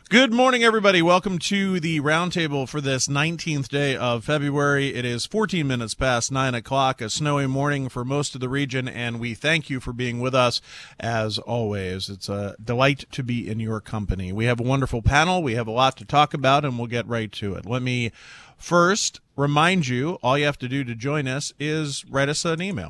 Good morning, everybody. Welcome to the roundtable for this 19th day of February. It is 14 minutes past 9 o'clock, a snowy morning for most of the region, and we thank you for being with us as always. It's a delight to be in your company. We have a wonderful panel. We have a lot to talk about, and we'll get right to it. Let me first remind you, all you have to do to join us is write us an email.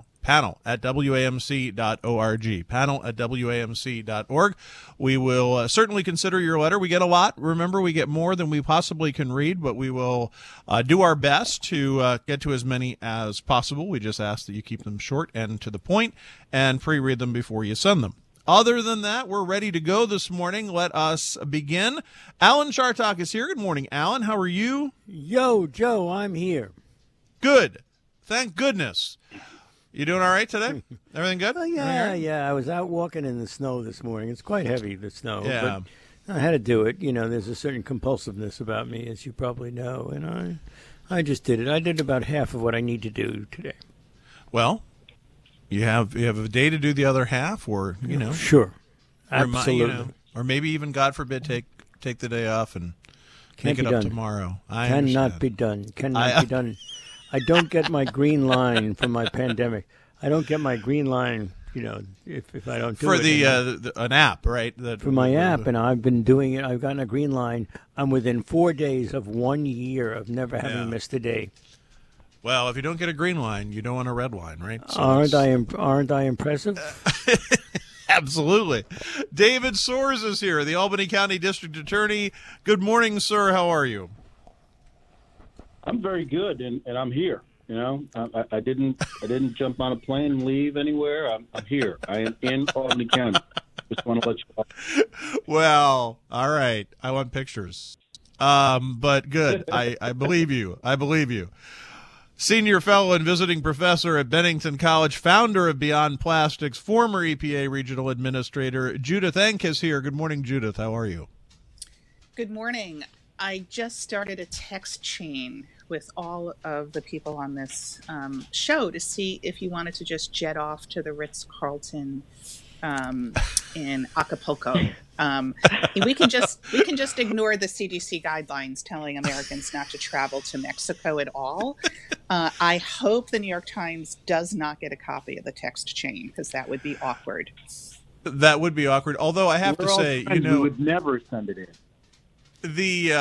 panel@wamc.org, panel@wamc.org. We will certainly consider your letter. We get a lot. Remember, we get more than we possibly can read, but we will do our best to get to as many as possible. We just ask that you keep them short and to the point and pre-read them before you send them. Other than that, we're ready to go this morning. Let us begin. Alan Chartock is here. Good morning, Alan. How are you? Yo, Joe, I'm here. Good. Thank goodness. You doing all right today? Everything good? Yeah. I was out walking in the snow this morning. It's quite heavy, the snow. Yeah. But I had to do it. You know, there's a certain compulsiveness about me, as you probably know, and I just did it. I did about half of what I need to do today. Well, you have a day to do the other half, or Sure, absolutely, or maybe even, God forbid, take the day off and Can't make it be up done. tomorrow. Cannot be done. Cannot be done. I don't get my green line from my pandemic. I don't get my green line, if I don't do for it. an app, right? For my app, and I've been doing it. I've gotten a green line. I'm within 4 days of 1 year of never having missed a day. Well, if you don't get a green line, you don't want a red line, right? So aren't I impressive? Absolutely. David Soares is here, the Albany County District Attorney. Good morning, sir. How are you? I'm very good, and I'm here. I didn't jump on a plane and leave anywhere. I'm here. I am in Albany County. Just want to let you know. Well, all right. I want pictures. But good. I believe you. I believe you. Senior fellow and visiting professor at Bennington College, founder of Beyond Plastics, former EPA regional administrator, Judith Enck is here. Good morning, Judith. How are you? Good morning. I just started a text chain with all of the people on this show to see if you wanted to just jet off to the Ritz-Carlton in Acapulco. We can just ignore the CDC guidelines telling Americans not to travel to Mexico at all. I hope the New York Times does not get a copy of the text chain, because that would be awkward. That would be awkward. Although I have to say, we would never send it in. But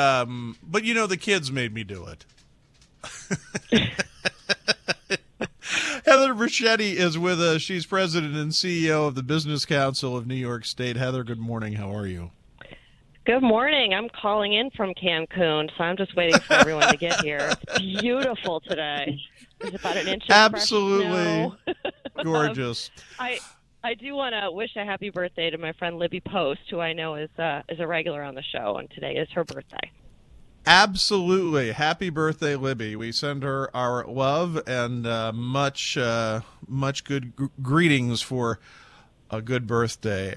the kids made me do it. Heather Bruschetti is with us. She's president and CEO of the Business Council of New York State. Heather, good morning. How are you? Good morning. I'm calling in from Cancun, so I'm just waiting for everyone to get here. It's beautiful today. There's about an inch of absolutely fresh snow. Gorgeous. I do want to wish a happy birthday to my friend Libby Post, who I know is a regular on the show, and today is her birthday. Absolutely. Happy birthday, Libby. We send her our love and much good greetings for a good birthday.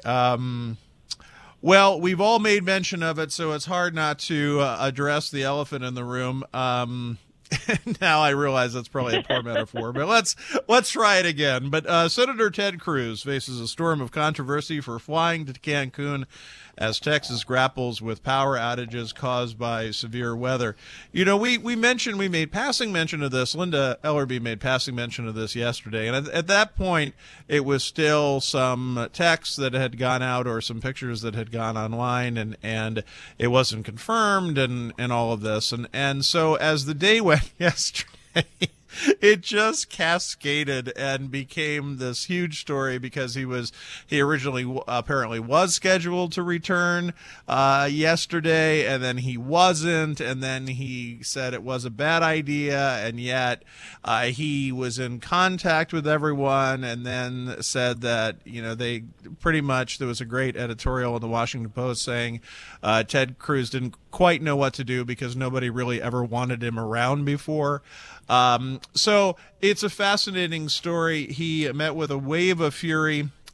Well, we've all made mention of it, so it's hard not to address the elephant in the room. Now I realize that's probably a poor metaphor, but let's try it again. But Senator Ted Cruz faces a storm of controversy for flying to Cancun as Texas grapples with power outages caused by severe weather. We made passing mention of this. Linda Ellerby made passing mention of this yesterday, and at that point, it was still some text that had gone out or some pictures that had gone online, and it wasn't confirmed, and all of this, and so as the day went yesterday, it just cascaded and became this huge story because he originally apparently was scheduled to return yesterday, and then he wasn't, and then he said it was a bad idea, and yet he was in contact with everyone, and then said that they pretty much, there was a great editorial in the Washington Post saying Ted Cruz didn't quite know what to do because nobody really ever wanted him around before. So it's a fascinating story. He met with a wave of fury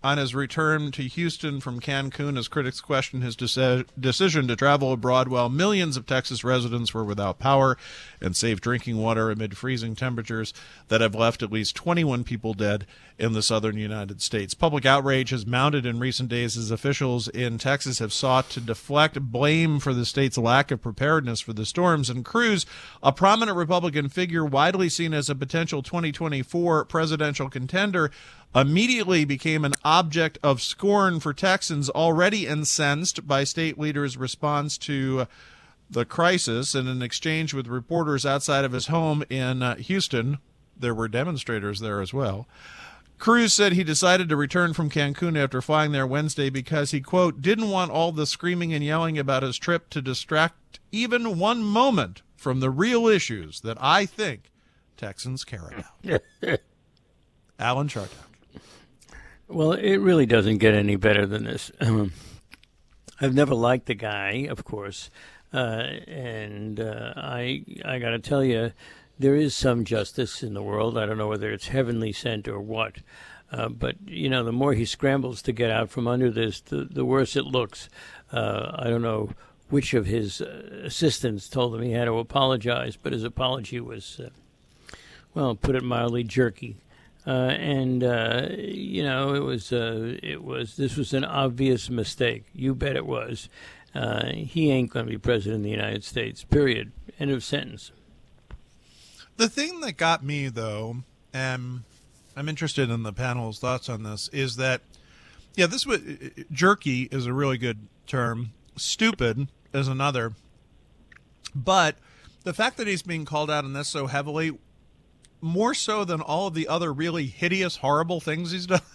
on his return to Houston from Cancun as critics questioned his decision to travel abroad while millions of Texas residents were without power and safe drinking water amid freezing temperatures that have left at least 21 people dead in the southern United States. Public outrage has mounted in recent days as officials in Texas have sought to deflect blame for the state's lack of preparedness for the storms. And Cruz, a prominent Republican figure widely seen as a potential 2024 presidential contender, immediately became an object of scorn for Texans already incensed by state leaders' response to the crisis. In an exchange with reporters outside of his home in Houston, there were demonstrators there as well. Cruz said he decided to return from Cancun after flying there Wednesday because he, quote, didn't want all the screaming and yelling about his trip to distract even one moment from the real issues that I think Texans care about. Alan Chartock. Well, it really doesn't get any better than this. I've never liked the guy, of course, and I got to tell you, there is some justice in the world. I don't know whether it's heavenly sent or what, but you know, the more he scrambles to get out from under this, the worse it looks. I don't know which of his assistants told him he had to apologize, but his apology was, well, put it mildly, jerky. You know, this was an obvious mistake. You bet it was. He ain't going to be president of the United States, period. End of sentence. The thing that got me, though, and I'm interested in the panel's thoughts on this, is that, yeah, this was, jerky is a really good term. Stupid is another. But the fact that he's being called out on this so heavily, more so than all of the other really hideous, horrible things he's done,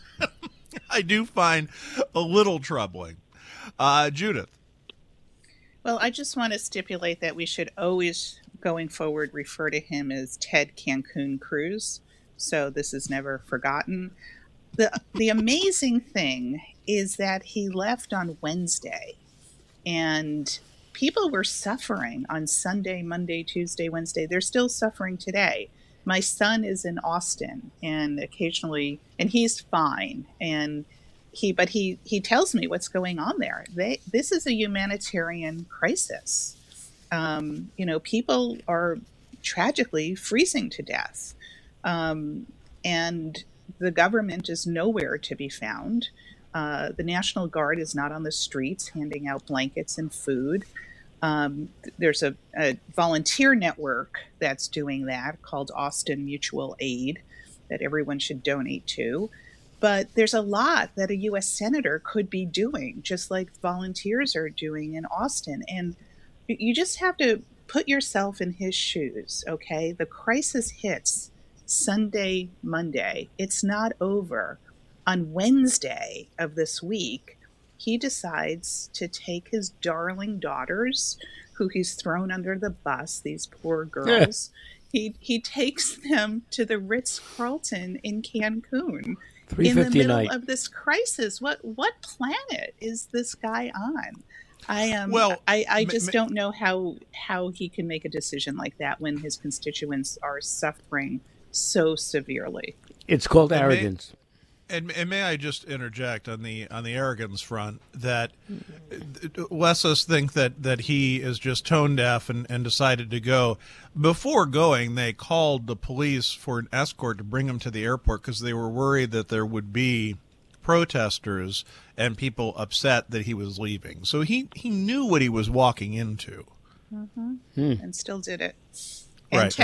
I do find a little troubling. Judith. Well, I just want to stipulate that we should always, going forward, refer to him as Ted Cancun Cruz. So this is never forgotten. The amazing thing is that he left on Wednesday, and people were suffering on Sunday, Monday, Tuesday, Wednesday. They're still suffering today. My son is in Austin, and occasionally, and he's fine. And he tells me what's going on there. This is a humanitarian crisis. You know, people are tragically freezing to death, and the government is nowhere to be found. The National Guard is not on the streets handing out blankets and food. There's a volunteer network that's doing that called Austin Mutual Aid that everyone should donate to. But there's a lot that a U.S. senator could be doing, just like volunteers are doing in Austin. And you just have to put yourself in his shoes, okay? The crisis hits Sunday, Monday. It's not over. On Wednesday of this week, he decides to take his darling daughters, who he's thrown under the bus, these poor girls. He takes them to the Ritz-Carlton in Cancun in the middle night of this crisis. What planet is this guy on? I just don't know how he can make a decision like that when his constituents are suffering so severely. It's called arrogance. And may I just interject on the arrogance front that lets us think that he is just tone deaf and decided to go. Before going, they called the police for an escort to bring him to the airport because they were worried that there would be protesters and people upset that he was leaving. So he knew what he was walking into. Mm-hmm. And still did it. And right,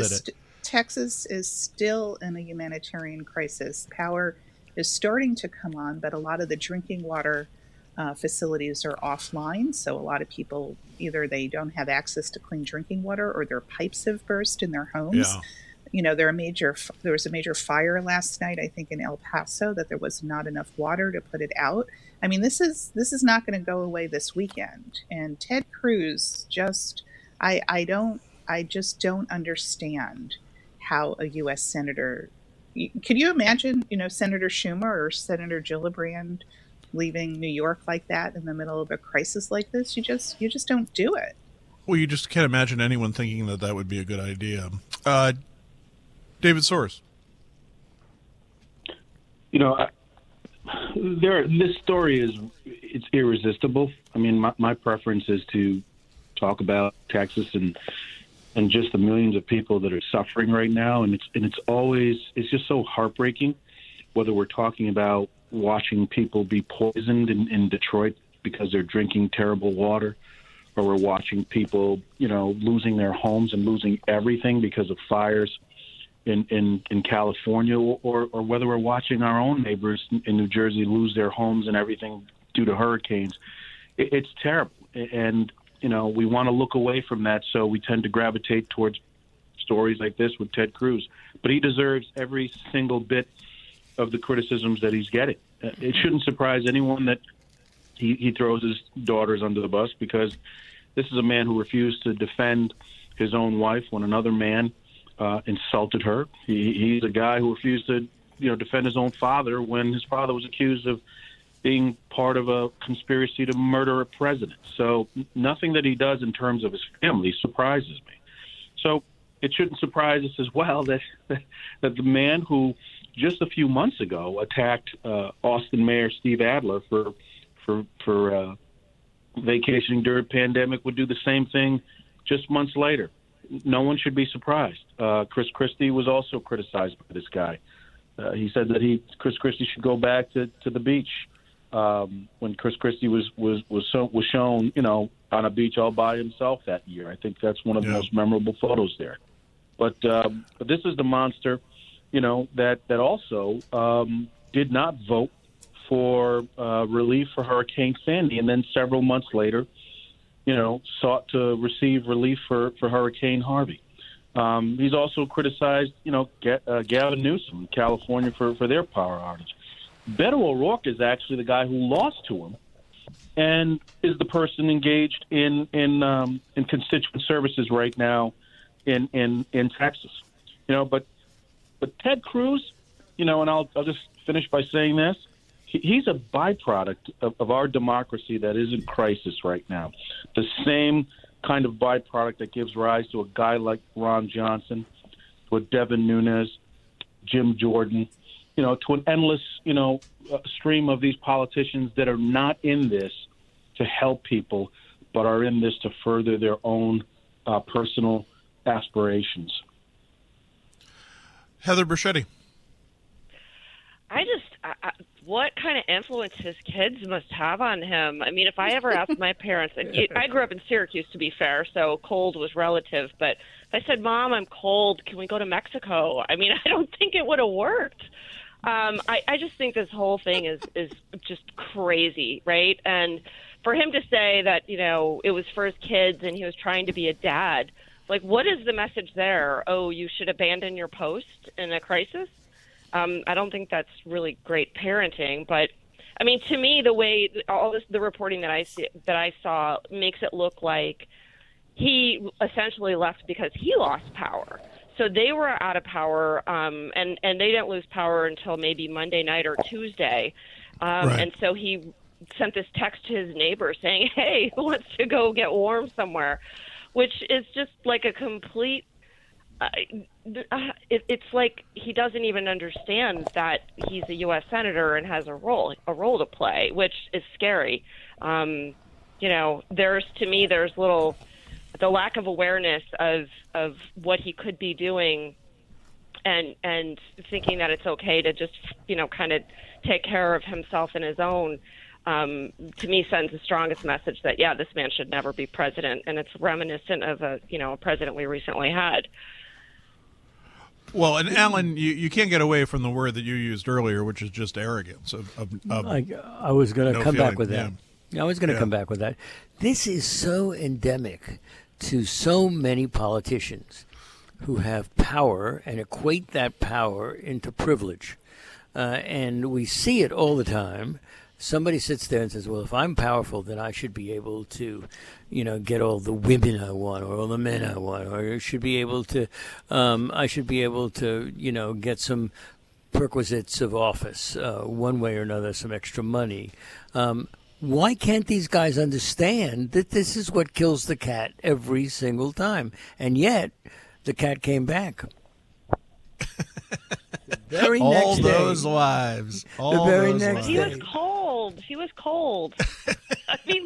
Texas is still in a humanitarian crisis. Power is starting to come on, but a lot of the drinking water facilities are offline. So a lot of people, either they don't have access to clean drinking water or their pipes have burst in their homes. Yeah. You know, there was a major fire last night, I think, in El Paso, that there was not enough water to put it out. I mean, this is not going to go away this weekend. And Ted Cruz I just don't understand how a U.S. senator. Can you imagine, Senator Schumer or Senator Gillibrand leaving New York like that in the middle of a crisis like this? You just don't do it. Well, you just can't imagine anyone thinking that would be a good idea. David Soares. This story it's irresistible. I mean, my preference is to talk about Texas and just the millions of people that are suffering right now, and it's just so heartbreaking. Whether we're talking about watching people be poisoned in Detroit because they're drinking terrible water, or we're watching people, losing their homes and losing everything because of fires in California, or whether we're watching our own neighbors in New Jersey lose their homes and everything due to hurricanes. It's terrible. And, we want to look away from that, so we tend to gravitate towards stories like this with Ted Cruz. But he deserves every single bit of the criticisms that he's getting. It shouldn't surprise anyone that he throws his daughters under the bus, because this is a man who refused to defend his own wife when another man insulted her. He's a guy who refused to, defend his own father when his father was accused of being part of a conspiracy to murder a president. So nothing that he does in terms of his family surprises me. So it shouldn't surprise us as well that the man who just a few months ago attacked Austin Mayor Steve Adler for vacationing during a pandemic would do the same thing just months later. No one should be surprised. Chris Christie was also criticized by this guy. He said that Chris Christie should go back to the beach when Chris Christie was shown, on a beach all by himself that year. I think that's one of the most memorable photos there. But this is the monster, that also did not vote for relief for Hurricane Sandy, and then several months later, sought to receive relief for Hurricane Harvey. He's also criticized, Gavin Newsom, California, for their power outage. Beto O'Rourke is actually the guy who lost to him, and is the person engaged in constituent services right now in Texas. But Ted Cruz, and I'll just finish by saying this. He's a byproduct of our democracy that is in crisis right now. The same kind of byproduct that gives rise to a guy like Ron Johnson, to a Devin Nunes, Jim Jordan, to an endless, stream of these politicians that are not in this to help people, but are in this to further their own personal aspirations. Heather Bruschetti. What kind of influence his kids must have on him? I mean, if I ever asked my parents, and I grew up in Syracuse, to be fair, so cold was relative, but if I said, Mom, I'm cold, can we go to Mexico? I mean, I don't think it would have worked. I just think this whole thing is just crazy, right? And for him to say that, it was for his kids and he was trying to be a dad, like, what is the message there? Oh, you should abandon your post in a crisis? I don't think that's really great parenting, but I mean, to me, the way the reporting that I saw makes it look like he essentially left because he lost power. So they were out of power, and they didn't lose power until maybe Monday night or Tuesday. Right. And so he sent this text to his neighbor saying, "Hey, who wants to go get warm somewhere?" Which is just like a complete. It's like he doesn't even understand that he's a U.S. senator and has a role to play, which is scary. There's the lack of awareness of what he could be doing, and thinking that it's okay to just kind of take care of himself and his own. To me, sends the strongest message that this man should never be president, and it's reminiscent of a president we recently had. Well, and Alan, you can't get away from the word that you used earlier, which is just arrogance. I was going to come back with that. I was going to come back with that. This is so endemic to so many politicians who have power and equate that power into privilege. And we see it all the time. Somebody sits there and says, well, if I'm powerful, then I should be able to, get all the women I want or all the men I want, or I should be able to, get some perquisites of office, one way or another, some extra money. Why can't these guys understand that this is what kills the cat every single time? And yet, the cat came back. very all next those day. lives. All very those next lives. He day. was cold. He was cold. I mean,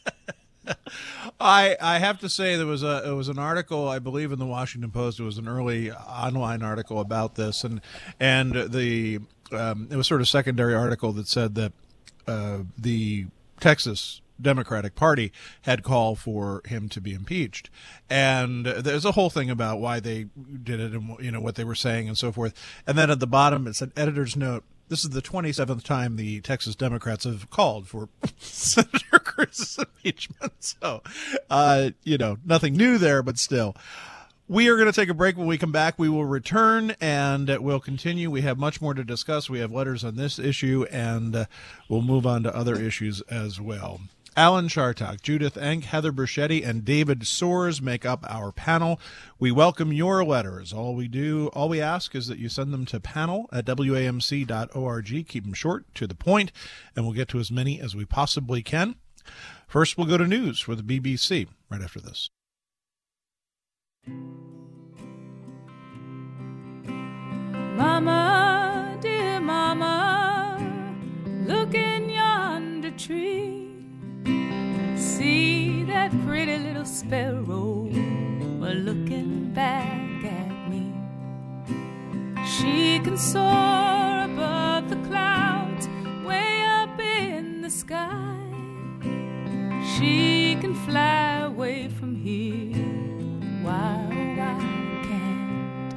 I have to say it was an article, I believe, in the Washington Post. It was an early online article about this, and the it was sort of a secondary article that said that the Texas Democratic Party had called for him to be impeached, and there's a whole thing about why they did it and what they were saying and so forth. And then at the bottom it said, editor's note: this is the 27th time the Texas Democrats have called for Senator Cruz's impeachment. So, nothing new there, but still. We are going to take a break. When we come back, we will return and we'll continue. We have much more to discuss. We have letters on this issue, and we'll move on to other issues as well. Alan Chartock, Judith Enck, Heather Bruschetti, and David Soares make up our panel. We welcome your letters. All we ask is that you send them to panel@wamc.org. Keep them short, to the point, and we'll get to as many as we possibly can. First, we'll go to news for the BBC right after this. Mama, dear mama, look in yonder tree. See that pretty little sparrow looking back at me. She can soar above the clouds way up in the sky. She can fly away from here. Why can't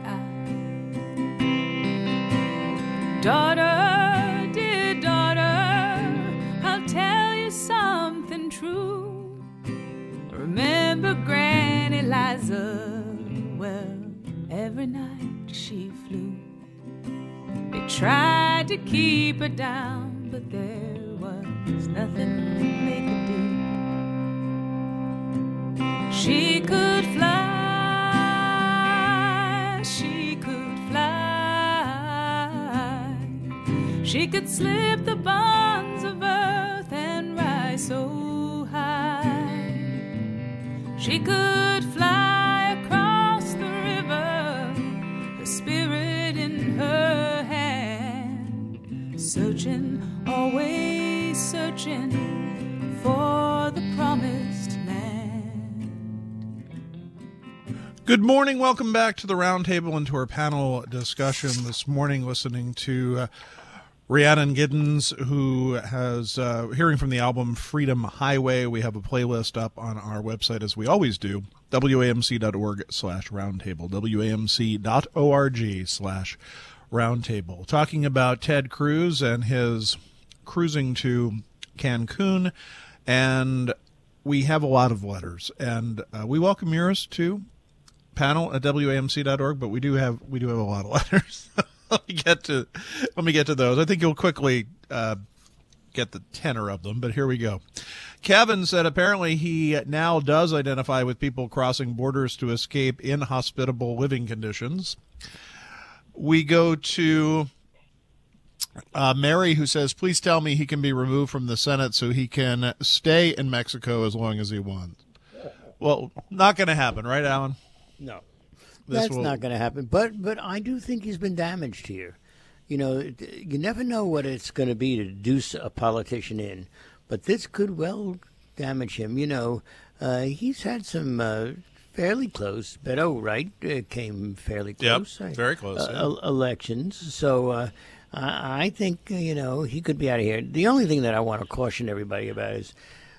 I? Daughter, dear daughter, I'll tell you something true. Remember Granny Liza? Well, every night she flew. They tried to keep her down, but there was nothing they could do. She could fly, she could fly. She could slip the bonds of earth and rise so high. She could fly across the river, the spirit in her hand, searching, always searching for the promised land. Good morning. Welcome back to the Roundtable and to our panel discussion this morning, listening to Rhiannon Giddens, who has hearing from the album Freedom Highway. We have a playlist up on our website, as we always do, wamc.org/roundtable, wamc.org/roundtable, talking about Ted Cruz and his cruising to Cancun. And we have a lot of letters, and we welcome yours to panel@wamc.org, but we do have a lot of letters. Let me get to those. I think you'll quickly get the tenor of them, but here we go. Kevin said apparently he now does identify with people crossing borders to escape inhospitable living conditions. We go to Mary, who says, please tell me he can be removed from the Senate so he can stay in Mexico as long as he wants. Well, not going to happen, right, Alan? No. That's not going to happen. But I do think he's been damaged here. You never know what it's going to be to deuce a politician in. But this could well damage him. He's had some fairly close, Beto, right, came fairly close. Yep, very close. Elections. So I think, he could be out of here. The only thing that I want to caution everybody about is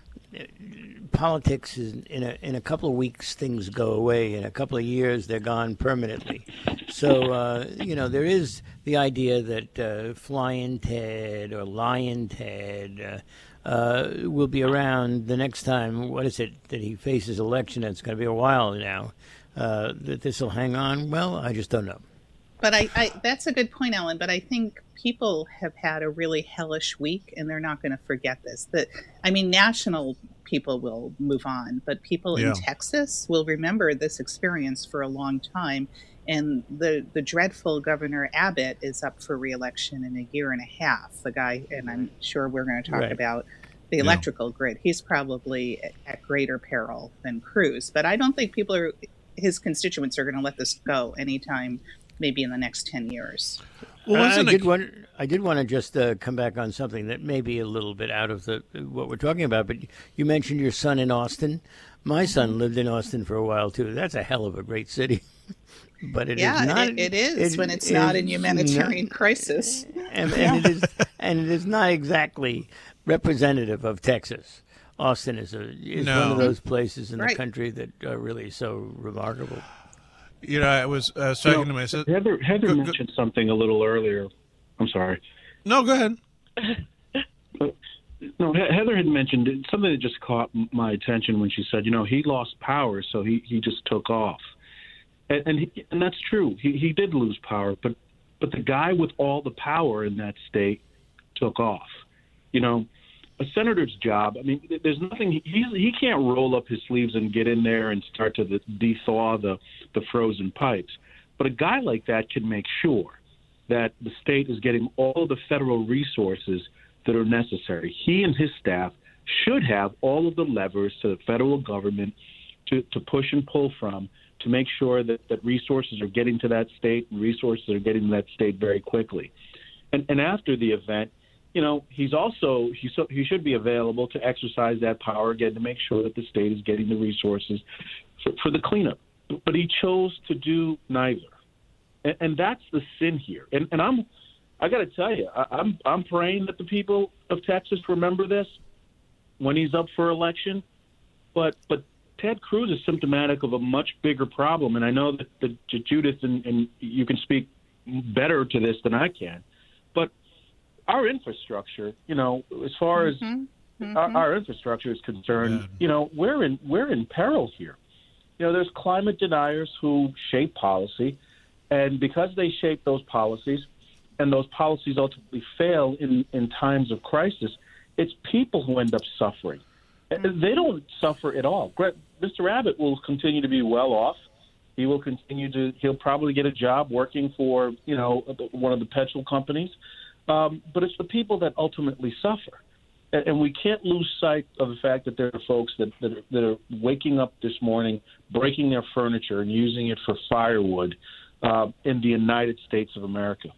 politics is in a couple of weeks things go away. In a couple of years they're gone permanently. So there is the idea that Flying Ted or Lion Ted will be around the next time. What is it that he faces election? It's going to be a while now. That this will hang on. Well, I just don't know. But I that's a good point, Ellen. But I think people have had a really hellish week, and they're not going to forget this. National people will move on, but people in Texas will remember this experience for a long time. And the dreadful Governor Abbott is up for re-election in a year and a half. The guy, and I'm sure we're going to talk about the electrical grid. He's probably at greater peril than Cruz. But I don't think his constituents are going to let this go anytime, maybe in the next 10 years. Well, wasn't it? I did want to just come back on something that may be a little bit out of what we're talking about. But you mentioned your son in Austin. My son lived in Austin for a while too. That's a hell of a great city. But it is not. It is when it's not in humanitarian crisis, and it is not exactly representative of Texas. Austin is one of those places in the country that are really so remarkable. You know, I was talking to my sister. Heather mentioned something a little earlier. I'm sorry. No, go ahead. No, Heather had mentioned something that just caught my attention when she said, he lost power, so he just took off. And that's true. He did lose power, but the guy with all the power in that state took off. A senator's job, I mean, there's nothing, he can't roll up his sleeves and get in there and start to thaw the frozen pipes. But a guy like that can make sure that the state is getting all the federal resources that are necessary. He and his staff should have all of the levers to the federal government to push and pull from to make sure that resources are getting to that state and resources are getting to that state very quickly. And after the event, he should be available to exercise that power again to make sure that the state is getting the resources for the cleanup. But he chose to do neither, and that's the sin here. And I got to tell you, I'm praying that the people of Texas remember this when he's up for election. But Ted Cruz is symptomatic of a much bigger problem, and I know that Judith and you can speak better to this than I can, but our infrastructure, as far as our infrastructure is concerned, we're in peril here. There's climate deniers who shape policy, and because they shape those policies, and those policies ultimately fail in times of crisis, it's people who end up suffering. They don't suffer at all. Mr. Abbott will continue to be well off. He will he'll probably get a job working for, one of the petrol companies. But it's the people that ultimately suffer. And we can't lose sight of the fact that there are folks that are waking up this morning, breaking their furniture and using it for firewood in the United States of America.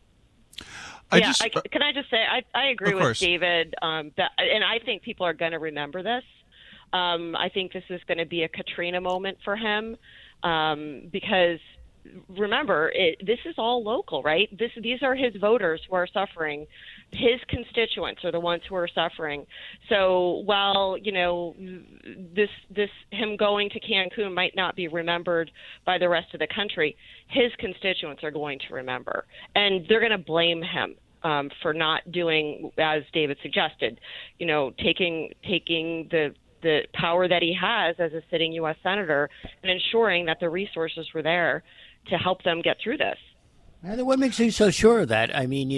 Can I just say, I agree with David, and I think people are going to remember this. I think this is going to be a Katrina moment for him because, remember, this is all local, right? These are his voters who are suffering. His constituents are the ones who are suffering. So while, this him going to Cancun might not be remembered by the rest of the country, his constituents are going to remember. And they're going to blame him for not doing, as David suggested, taking the power that he has as a sitting U.S. senator and ensuring that the resources were there to help them get through this. What makes you so sure of that? I mean,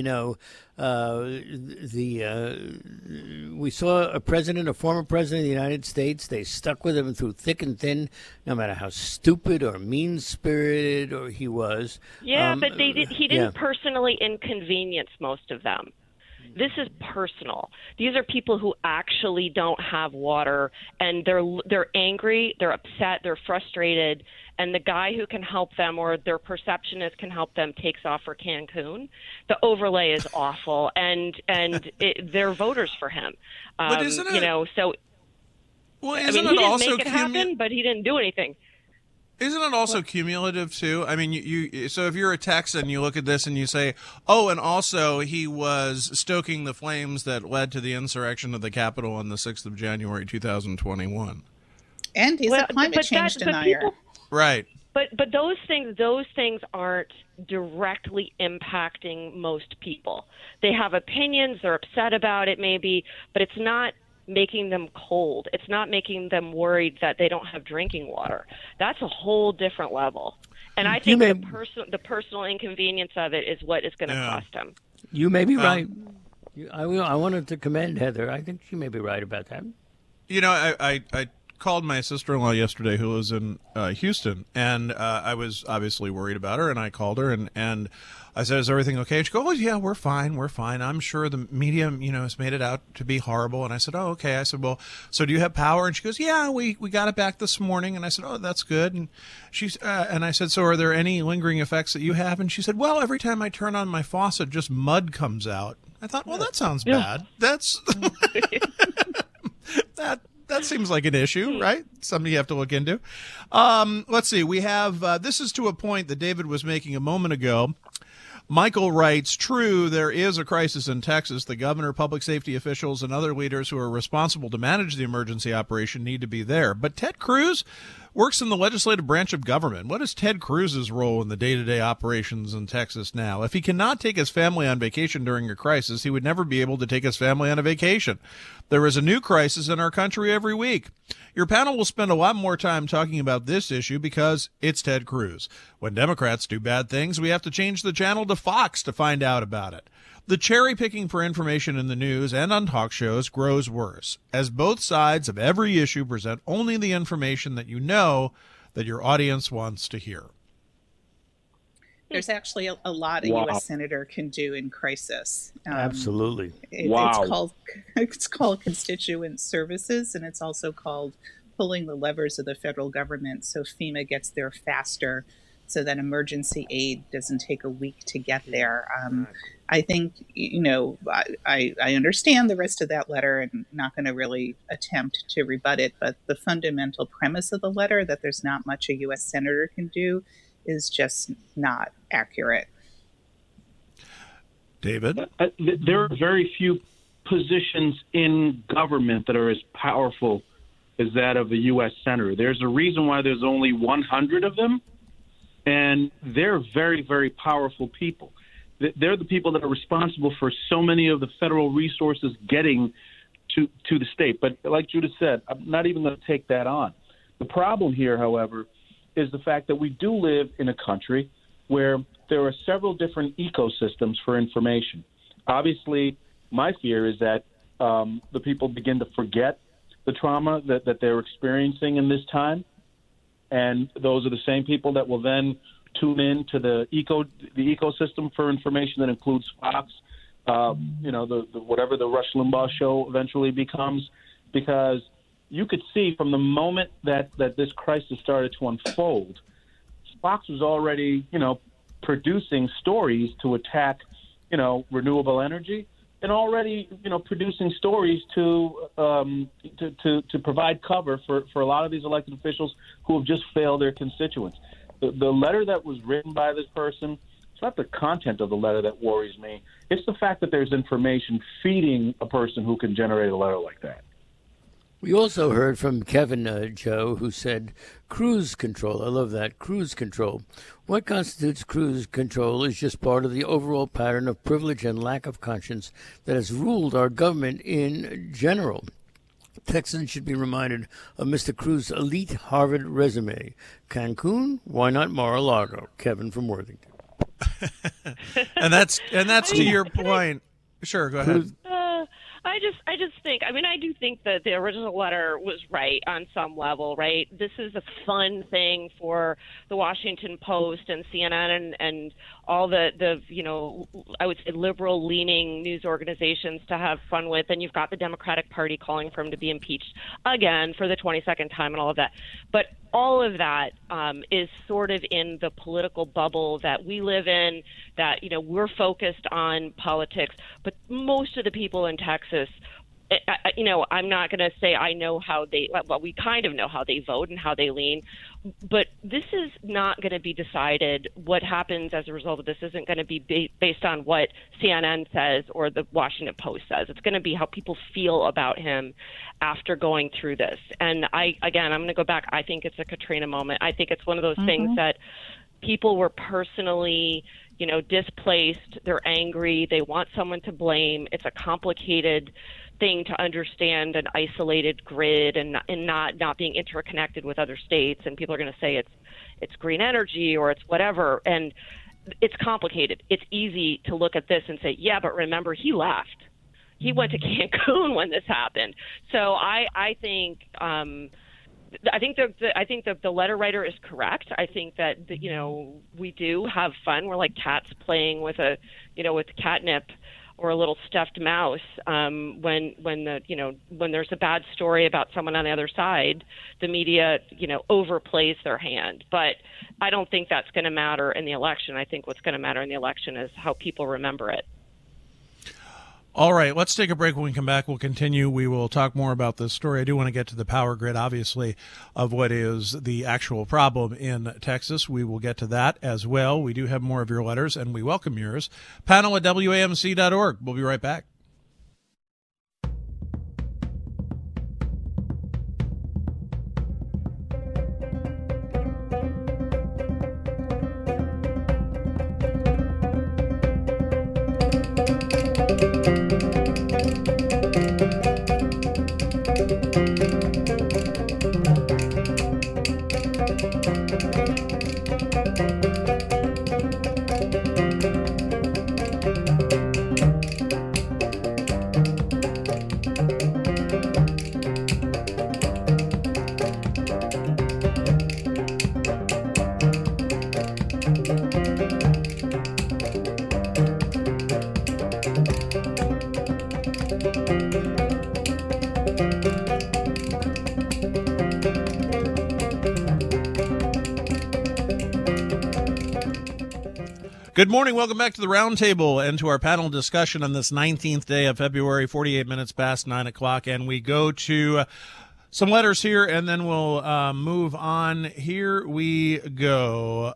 we saw a former president of the United States. They stuck with him through thick and thin, no matter how stupid or mean-spirited or he was. Yeah, but he didn't personally inconvenience most of them. This is personal. These are people who actually don't have water, and they're angry, they're upset, they're frustrated, and the guy who can help them, or their perceptionist can help them, takes off for Cancun. The overlay is awful, and they're voters for him. But isn't it? So. Well, he didn't make it happen, but he didn't do anything. Isn't it also cumulative too? I mean, so if you're a Texan, you look at this and you say, "Oh, and also he was stoking the flames that led to the insurrection of the Capitol on the 6th of January, 2021." And he's a climate change denier, right? But those things aren't directly impacting most people. They have opinions, they're upset about it, maybe, but it's not making them cold. It's not making them worried that they don't have drinking water. That's a whole different level. And I think the personal inconvenience of it is what is going to cost him. You may be right. I wanted to commend Heather. I think she may be right about that. I called my sister-in-law yesterday who lives in Houston, and I was obviously worried about her, and I called her, and I said, is everything okay? And she goes, oh, yeah, we're fine. I'm sure the media, has made it out to be horrible. And I said, oh, okay. I said, well, so do you have power? And she goes, yeah, we got it back this morning. And I said, oh, that's good. And and I said, so are there any lingering effects that you have? And she said, well, every time I turn on my faucet, just mud comes out. I thought, well, that sounds bad. That's that seems like an issue, right? Something you have to look into. Let's see. We have this is to a point that David was making a moment ago. Michael writes, true, there is a crisis in Texas. The governor, public safety officials, and other leaders who are responsible to manage the emergency operation need to be there. But Ted Cruz works in the legislative branch of government. What is Ted Cruz's role in the day-to-day operations in Texas now? If he cannot take his family on vacation during a crisis, he would never be able to take his family on a vacation. There is a new crisis in our country every week. Your panel will spend a lot more time talking about this issue because it's Ted Cruz. When Democrats do bad things, we have to change the channel to Fox to find out about it. The cherry picking for information in the news and on talk shows grows worse, as both sides of every issue present only the information that you know that your audience wants to hear. There's actually a lot a U.S. senator can do in crisis. Absolutely. It's called constituent services, and it's also called pulling the levers of the federal government so FEMA gets there faster, so that emergency aid doesn't take a week to get there. I think, I understand the rest of that letter and not going to really attempt to rebut it, but the fundamental premise of the letter, that there's not much a U.S. senator can do, is just not accurate. David? There are very few positions in government that are as powerful as that of a U.S. senator. There's a reason why there's only 100 of them, and they're very, very powerful people. They're the people that are responsible for so many of the federal resources getting to the state. But like Judith said, I'm not even going to take that on. The problem here, however, is the fact that we do live in a country where there are several different ecosystems for information. Obviously, my fear is that the people begin to forget the trauma that they're experiencing in this time, and those are the same people that will then tune in to the ecosystem for information that includes Fox, whatever the Rush Limbaugh show eventually becomes, because you could see from the moment that this crisis started to unfold, Fox was already, producing stories to attack, renewable energy, and already, producing stories to provide cover for a lot of these elected officials who have just failed their constituents. The letter that was written by this person, it's not the content of the letter that worries me. It's the fact that there's information feeding a person who can generate a letter like that. We also heard from Kevin, Joe, who said cruise control. I love that, cruise control. What constitutes cruise control is just part of the overall pattern of privilege and lack of conscience that has ruled our government in general. Texans should be reminded of Mr. Cruz's elite Harvard resume. Cancun? Why not Mar-a-Lago? Kevin from Worthington. and that's to your point. Sure, go ahead. I just think, I do think that the original letter was right on some level, right? This is a fun thing for the Washington Post and CNN and all the I would say liberal-leaning news organizations to have fun with. And you've got the Democratic Party calling for him to be impeached again for the 22nd time and all of that. But all of that is sort of in the political bubble that we live in, that, we're focused on politics. But most of the people in Texas, I'm not going to say I know how we kind of know how they vote and how they lean, but this is not going to be decided. What happens as a result of this isn't going to be based on what CNN says or the Washington Post says. It's going to be how people feel about him after going through this. And I'm going to go back. I think it's a Katrina moment. I think it's one of those things that people were personally, displaced. They're angry. They want someone to blame. It's a complicated thing to understand, an isolated grid and not being interconnected with other states. And people are going to say it's green energy or it's whatever. And it's complicated. It's easy to look at this and say, yeah, but remember, he left. He went to Cancun when this happened. So I think I think the letter writer is correct. I think that we do have fun. We're like cats playing with with catnip or a little stuffed mouse. When there's a bad story about someone on the other side, the media overplays their hand. But I don't think that's going to matter in the election. I think what's going to matter in the election is how people remember it. All right, let's take a break. When we come back, we'll continue. We will talk more about this story. I do want to get to the power grid, obviously, of what is the actual problem in Texas. We will get to that as well. We do have more of your letters, and we welcome yours. Panel at WAMC.org. We'll be right back. Good morning. Welcome back to the Roundtable and to our panel discussion on this 19th day of February, 48 minutes past 9 o'clock. And we go to some letters here, and then we'll move on. Here we go.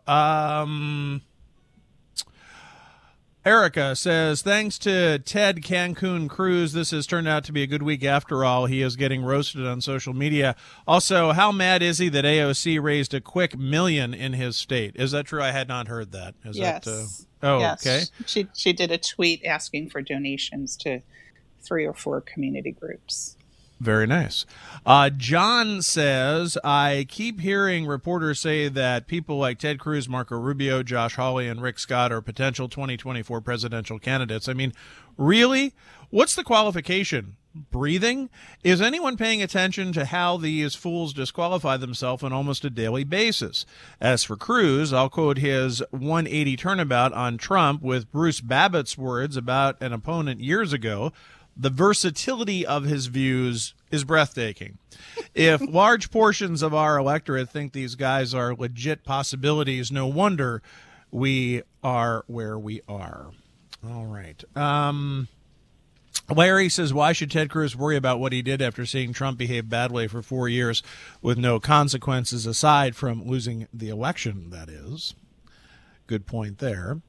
Erica says, thanks to Ted Cancun Cruz, this has turned out to be a good week after all. He is getting roasted on social media. Also, how mad is he that AOC raised a quick $1 million in his state? Is that true? I had not heard that. Is yes. That, yes. Okay. She did a tweet asking for donations to 3 or 4 community groups. Very nice. John says, I keep hearing reporters say that people like Ted Cruz, Marco Rubio, Josh Hawley, and Rick Scott are potential 2024 presidential candidates. I mean, really? What's the qualification? Breathing? Is anyone paying attention to how these fools disqualify themselves on almost a daily basis? As for Cruz, I'll quote his 180 turnabout on Trump with Bruce Babbitt's words about an opponent years ago. The versatility of his views is breathtaking. If large portions of our electorate think these guys are legit possibilities, no wonder we are where we are. All right. Larry says, why should Ted Cruz worry about what he did after seeing Trump behave badly for 4 years with no consequences aside from losing the election, that is? Good point there.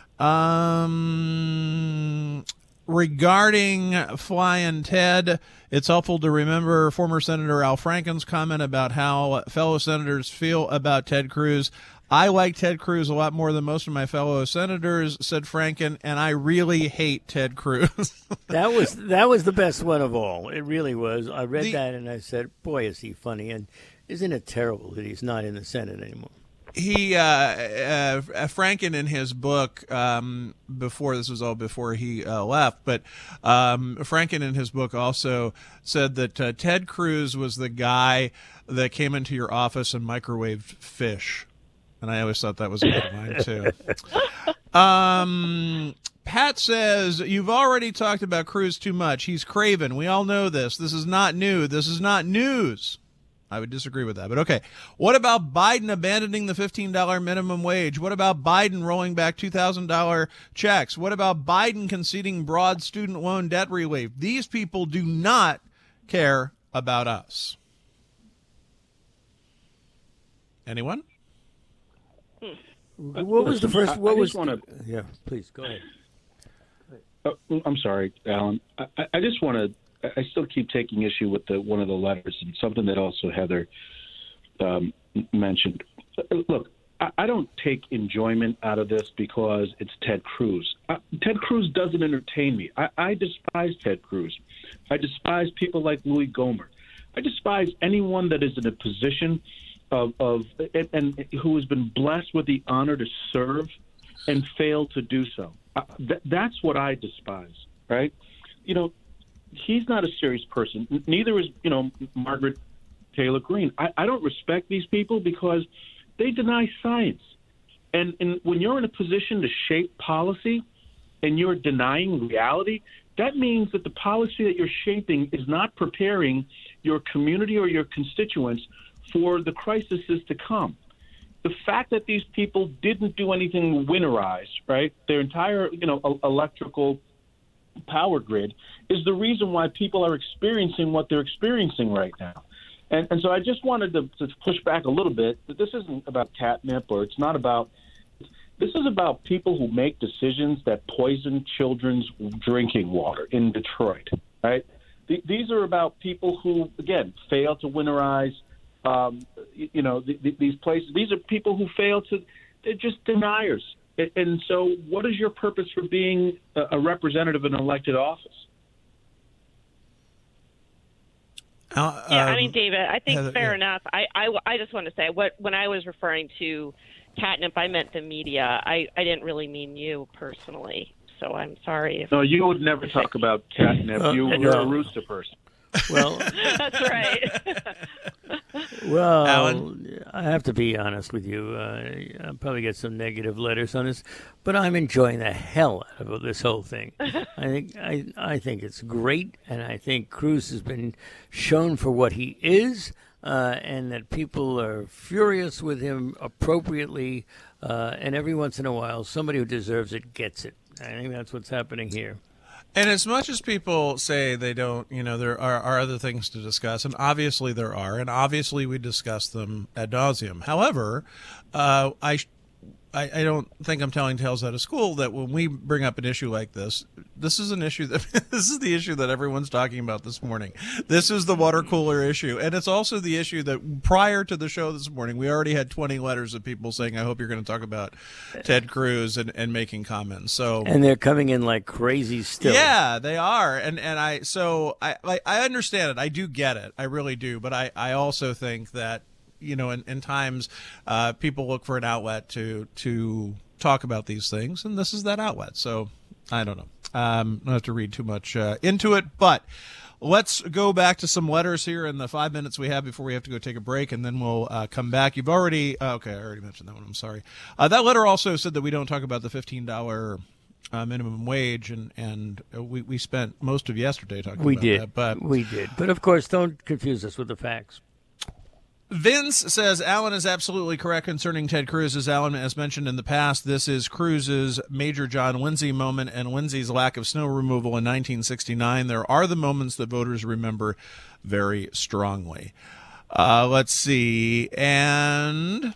Regarding Flying Ted, it's helpful to remember former Senator Al Franken's comment about how fellow senators feel about Ted Cruz. I like Ted Cruz a lot more than most of my fellow senators, said Franken, and I really hate Ted Cruz. That was the best one of all. It really was. I read that and I said, boy, is he funny. And isn't it terrible that he's not in the Senate anymore? He Franken in his book before he left, but Franken in his book also said that Ted Cruz was the guy that came into your office and microwaved fish, and I always thought that was a good line too. Pat says, you've already talked about Cruz too much. He's craven. We all know this. This is not new. This is not news. I would disagree with that, but okay. What about Biden abandoning the $15 minimum wage? What about Biden rolling back $2,000 checks? What about Biden conceding broad student loan debt relief? These people do not care about us. Anyone? What was the first? Yeah, please go ahead. I'm sorry, Alan. I just want to. I still keep taking issue with one of the letters and something that also Heather mentioned. Look, I don't take enjoyment out of this because it's Ted Cruz. Ted Cruz doesn't entertain me. I despise Ted Cruz. I despise people like Louis Gohmert. I despise anyone that is in a position of who has been blessed with the honor to serve and fail to do so. That's what I despise, right? He's not a serious person. Neither is, Margaret Taylor Greene. I don't respect these people because they deny science. And when you're in a position to shape policy and you're denying reality, that means that the policy that you're shaping is not preparing your community or your constituents for the crises to come. The fact that these people didn't do anything to winterize, right, their entire, electrical power grid is the reason why people are experiencing what they're experiencing right now. And so I just wanted to push back a little bit that this isn't about catnip, or it's not about. This is about people who make decisions that poison children's drinking water in Detroit, right? These are about people who, again, fail to winterize, these places. These are people who fail to, they're just deniers. And so what is your purpose for being a representative in an elected office? David, I think Heather, fair enough. I just want to say when I was referring to catnip, I meant the media. I didn't really mean you personally. So I'm sorry. No, you would never talk about catnip. You're a rooster person. Well, that's right. Well, Alan? I have to be honest with you. I'll probably get some negative letters on this, but I'm enjoying the hell out of this whole thing. I think it's great, and I think Cruz has been shown for what he is, and that people are furious with him appropriately, and every once in a while, somebody who deserves it gets it. I think that's what's happening here. And as much as people say they don't, there are other things to discuss, and obviously there are, and obviously we discuss them ad nauseum. However, I don't think I'm telling tales out of school that when we bring up an issue like this is an issue that this is the issue that everyone's talking about this morning. This is the water cooler issue, and it's also the issue that prior to the show this morning, we already had 20 letters of people saying, "I hope you're going to talk about Ted Cruz," and making comments. So, and they're coming in like crazy still. Yeah, they are, and I understand it. I do get it. I really do. But I also think that, in times, people look for an outlet to talk about these things, and this is that outlet. So I don't know. I don't have to read too much into it, but let's go back to some letters here in the 5 minutes we have before we have to go take a break, and then we'll come back. You've already okay, I already mentioned that one. I'm sorry. That letter also said that we don't talk about the $15 minimum wage, and we spent most of yesterday talking about that. But we did. But of course, don't confuse us with the facts. Vince says Alan is absolutely correct concerning Ted Cruz. As Alan has mentioned in the past, this is Cruz's Major John Lindsay moment and Lindsay's lack of snow removal in 1969. There are the moments that voters remember very strongly. Let's see. And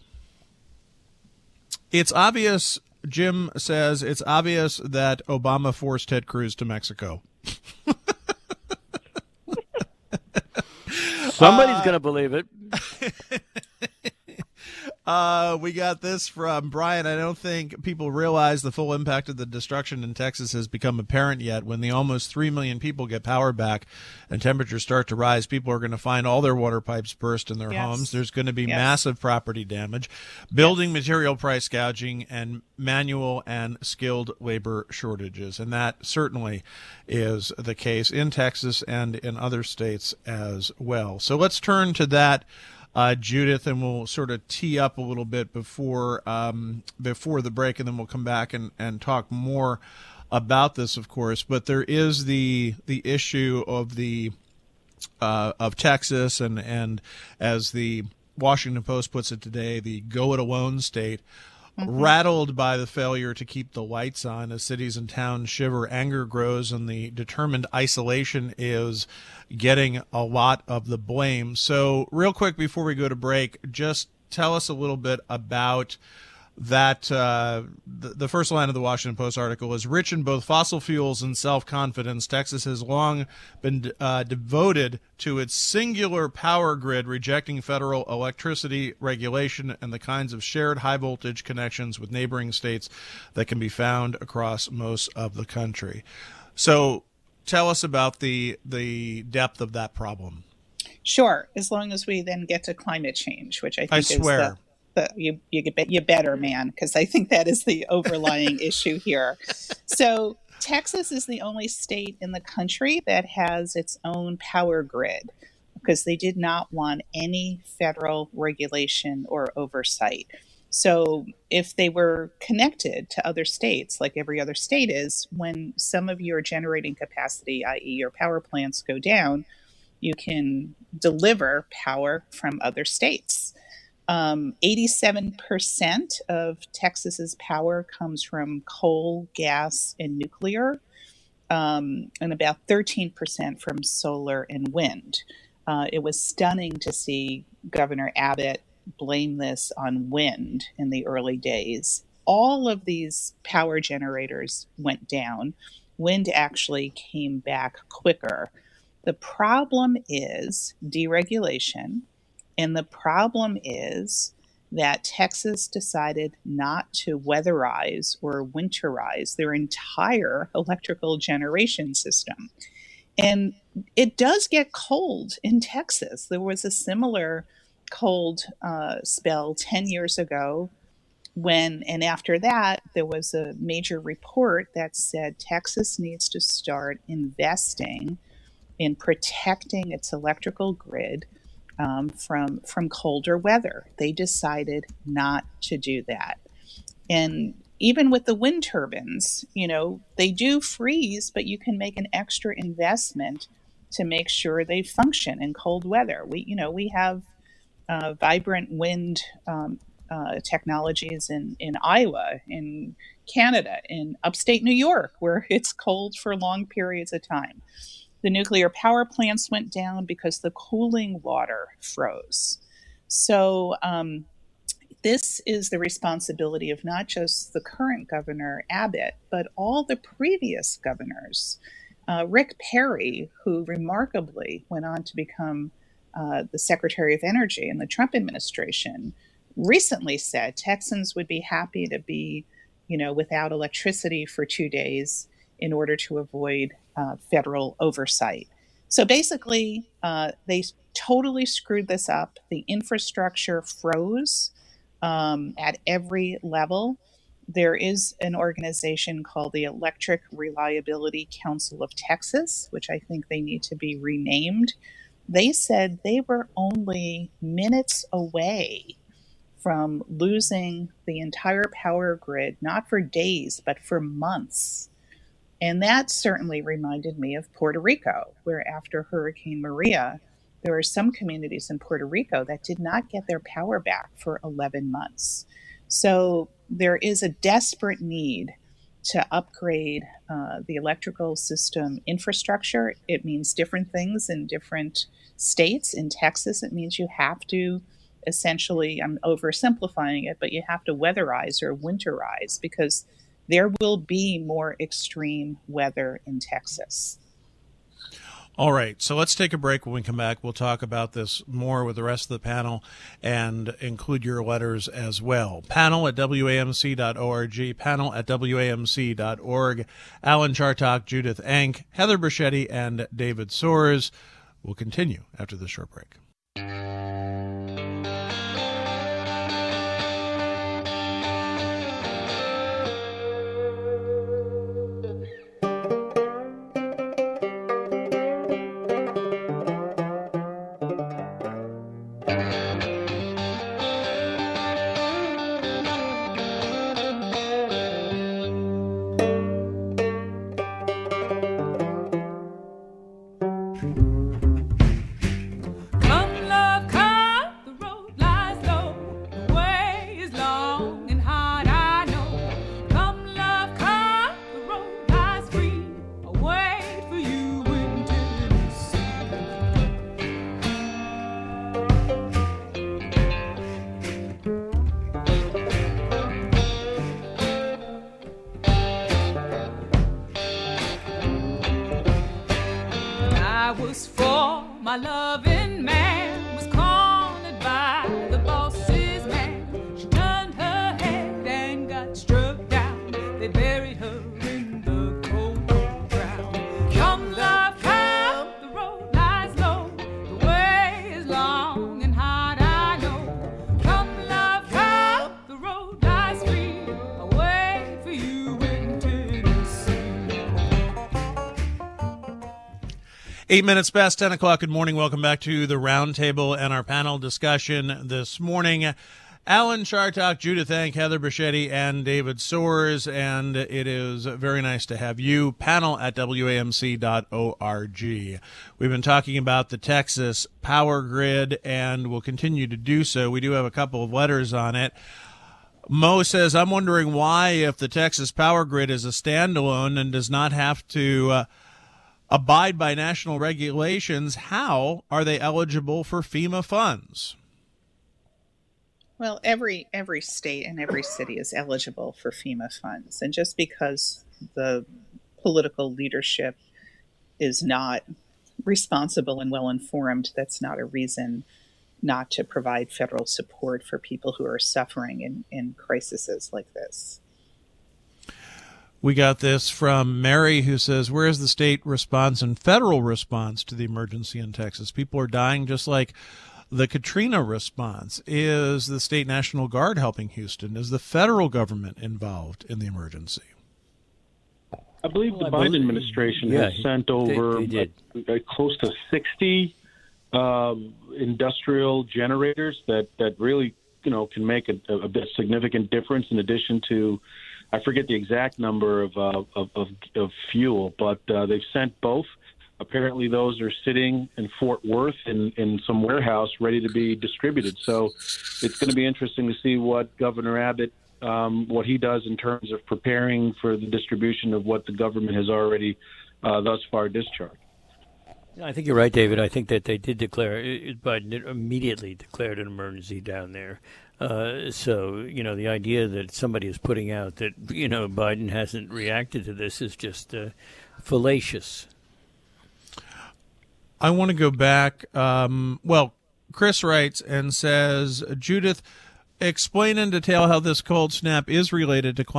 it's obvious, Jim says, it's obvious that Obama forced Ted Cruz to Mexico. Somebody's going to believe it. We got this from Brian. I don't think people realize the full impact of the destruction in Texas has become apparent yet. When the almost 3 million people get power back and temperatures start to rise, people are going to find all their water pipes burst in their homes. There's going to be massive property damage, building material price gouging, and manual and skilled labor shortages. And that certainly is the case in Texas and in other states as well. So let's turn to that, Judith, and we'll sort of tee up a little bit before the break, and then we'll come back and talk more about this, of course. But there is the issue of of Texas, and as the Washington Post puts it today, the go it alone state. Rattled by the failure to keep the lights on as cities and towns shiver, anger grows, and the determined isolation is getting a lot of the blame. So real quick before we go to break, just tell us a little bit about that. The first line of the Washington Post article is, rich in both fossil fuels and self-confidence, Texas has long been devoted to its singular power grid, rejecting federal electricity regulation and the kinds of shared high-voltage connections with neighboring states that can be found across most of the country. So tell us about the depth of that problem. Sure, as long as we then get to climate change, which I think is you better, man, because I think that is the overlying issue here. So Texas is the only state in the country that has its own power grid. because they did not want any federal regulation or oversight. So if they were connected to other states, like every other state is, when some of your generating capacity, i.e. your power plants, go down, you can deliver power from other states. 87% of Texas's power comes from coal, gas, and nuclear, and about 13% from solar and wind. It was stunning to see Governor Abbott blame this on wind in the early days. All of these power generators went down. Wind actually came back quicker. The problem is deregulation, and the problem is that Texas decided not to weatherize or winterize their entire electrical generation system. And it does get cold in Texas. There was a similar cold spell 10 years ago and after that, there was a major report that said Texas needs to start investing in protecting its electrical grid from colder weather. They decided not to do that. And even with the wind turbines, they do freeze, but you can make an extra investment to make sure they function in cold weather. We have vibrant wind technologies in Iowa, in Canada, in upstate New York, where it's cold for long periods of time. The nuclear power plants went down because the cooling water froze. So this is the responsibility of not just the current governor, Abbott, but all the previous governors. Rick Perry, who remarkably went on to become the Secretary of Energy in the Trump administration, recently said Texans would be happy to be, without electricity for 2 days in order to avoid federal oversight. So basically, they totally screwed this up. The infrastructure froze at every level. There is an organization called the Electric Reliability Council of Texas, which I think they need to be renamed. They said they were only minutes away from losing the entire power grid, not for days, but for months. And that certainly reminded me of Puerto Rico, where after Hurricane Maria, there were some communities in Puerto Rico that did not get their power back for 11 months. So there is a desperate need to upgrade the electrical system infrastructure. It means different things in different states. In Texas, it means you have to essentially, I'm oversimplifying it, but you have to weatherize or winterize because there will be more extreme weather in Texas. All right, so let's take a break. When we come back, we'll talk about this more with the rest of the panel and include your letters as well. Panel at WAMC.org, panel at WAMC.org. Alan Chartock, Judith Enck, Heather Bruschetti, and David Soares. We'll continue after this short break. Come, love, come. 8 minutes past 10 o'clock. Good morning. Welcome back to the Roundtable and our panel discussion this morning. Alan Chartock, Judith Enck, Heather Bichetti, and David Soares, and it is very nice to have you. Panel at WAMC.org. We've been talking about the Texas power grid, and we'll continue to do so. We do have a couple of letters on it. Mo says, I'm wondering why, if the Texas power grid is a standalone and does not have to abide by national regulations, how are they eligible for FEMA funds? Well, every state and every city is eligible for FEMA funds. And just because the political leadership is not responsible and well-informed, that's not a reason not to provide federal support for people who are suffering in crises like this. We got this from Mary, who says, where is the state response and federal response to the emergency in Texas? People are dying just like the Katrina response. Is the state National Guard helping Houston? Is the federal government involved in the emergency? I believe the Biden administration has sent over close to 60 industrial generators that really, can make a bit significant difference in addition to, I forget the exact number of fuel, but they've sent both. Apparently those are sitting in Fort Worth in some warehouse ready to be distributed. So it's going to be interesting to see what Governor Abbott, what he does in terms of preparing for the distribution of what the government has already thus far discharged. I think you're right, David. I think that they did declare, Biden immediately declared an emergency down there. So, the idea that somebody is putting out that, Biden hasn't reacted to this is just fallacious. I want to go back. Chris writes and says, Judith, explain in detail how this cold snap is related to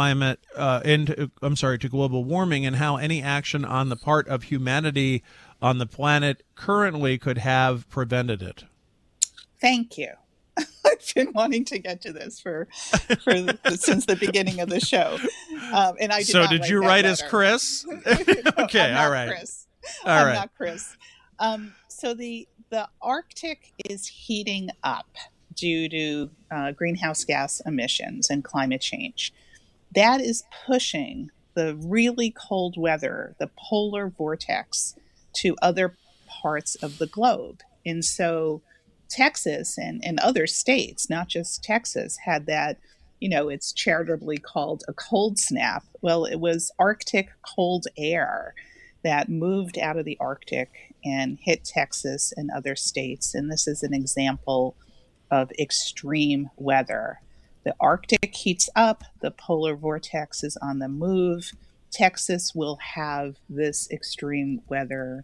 to global warming, and how any action on the part of humanity on the planet currently could have prevented it. Thank you. I've been wanting to get to this for since the beginning of the show, and I did. So, did you write as Chris? Okay, all right. Chris. I'm not Chris. So the Arctic is heating up due to greenhouse gas emissions and climate change. That is pushing the really cold weather, the polar vortex, to other parts of the globe. And so Texas and other states, not just Texas, had that, it's charitably called a cold snap. Well, it was Arctic cold air that moved out of the Arctic and hit Texas and other states. And this is an example of extreme weather. The Arctic heats up, the polar vortex is on the move. Texas will have this extreme weather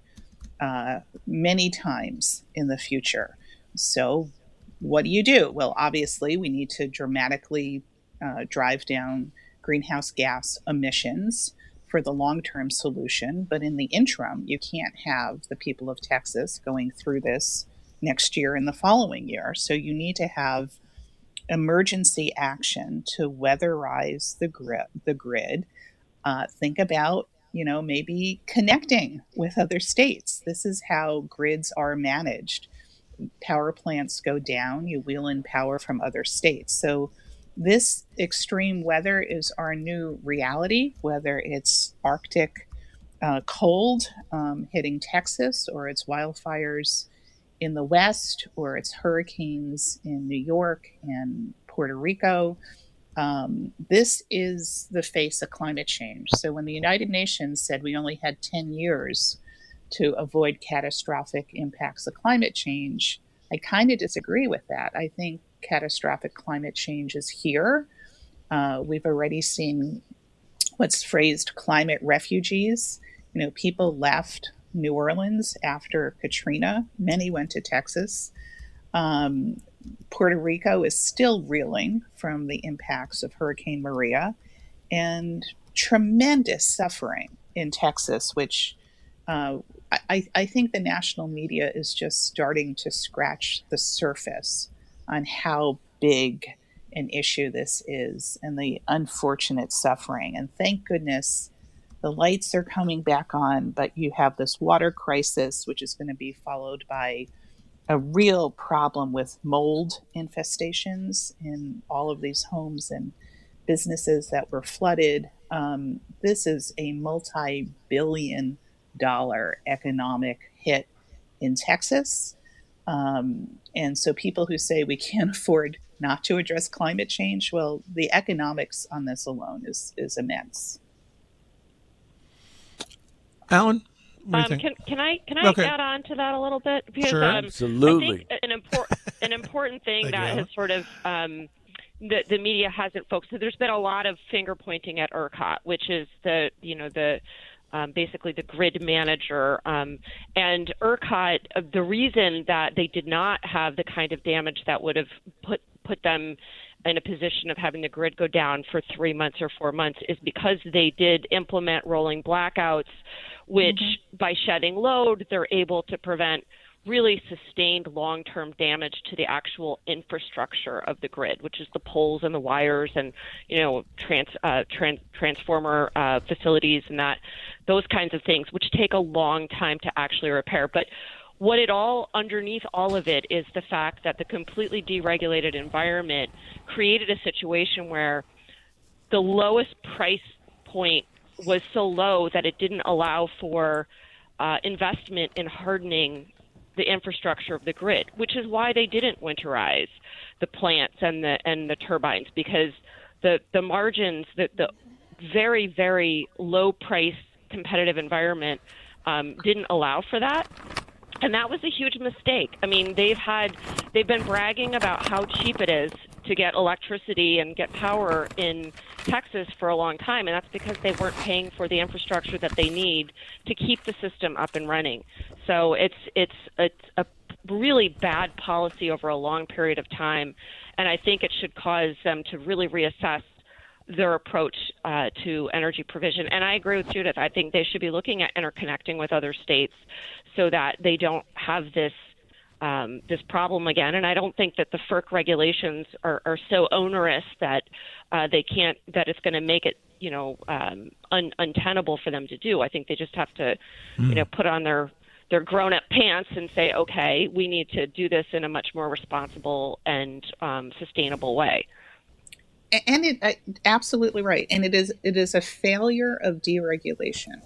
many times in the future. So what do? Well, obviously, we need to dramatically drive down greenhouse gas emissions for the long-term solution. But in the interim, you can't have the people of Texas going through this next year and the following year. So you need to have emergency action to weatherize the grid. Think about, maybe connecting with other states. This is how grids are managed. Power plants go down, you wheel in power from other states. So this extreme weather is our new reality, whether it's Arctic cold hitting Texas, or it's wildfires in the West, or it's hurricanes in New York and Puerto Rico. This is the face of climate change. So when the United Nations said we only had 10 years to avoid catastrophic impacts of climate change, I kind of disagree with that. I think catastrophic climate change is here. We've already seen what's phrased climate refugees. People left New Orleans after Katrina. Many went to Texas. Puerto Rico is still reeling from the impacts of Hurricane Maria, and tremendous suffering in Texas, which I think the national media is just starting to scratch the surface on how big an issue this is and the unfortunate suffering. And thank goodness The lights are coming back on, but you have this water crisis, which is going to be followed by a real problem with mold infestations in all of these homes and businesses that were flooded. This is a multi-billion-dollar economic hit in Texas. And so people who say we can't afford not to address climate change, well, the economics on this alone is immense. Alan, what do you think? Can I Okay. add on to that a little bit? Because, Sure. Absolutely. I think an important thing Thank that you. has sort of the media hasn't focused. So there's been a lot of finger pointing at ERCOT, which is basically the grid manager. And ERCOT, the reason that they did not have the kind of damage that would have put them in a position of having the grid go down for 3 months or 4 months is because they did implement rolling blackouts, which by shedding load, they're able to prevent really sustained long-term damage to the actual infrastructure of the grid, which is the poles and the wires and, transformer facilities and those kinds of things, which take a long time to actually repair. But underneath all of it is the fact that the completely deregulated environment created a situation where the lowest price point was so low that it didn't allow for investment in hardening the infrastructure of the grid, which is why they didn't winterize the plants and the turbines, because the margins, the very, very low price competitive environment didn't allow for that. And that was a huge mistake. I mean, they've been bragging about how cheap it is to get electricity and get power in Texas for a long time, and that's because they weren't paying for the infrastructure that they need to keep the system up and running. So it's a really bad policy over a long period of time, and I think it should cause them to really reassess their approach to energy provision. And I agree with Judith. I think they should be looking at interconnecting with other states so that they don't have this problem again. And I don't think that the FERC regulations are so onerous that that it's going to make it untenable for them to do. I think they just have to put on their grown-up pants and say, okay, we need to do this in a much more responsible and sustainable way. And absolutely right. And it is a failure of deregulation.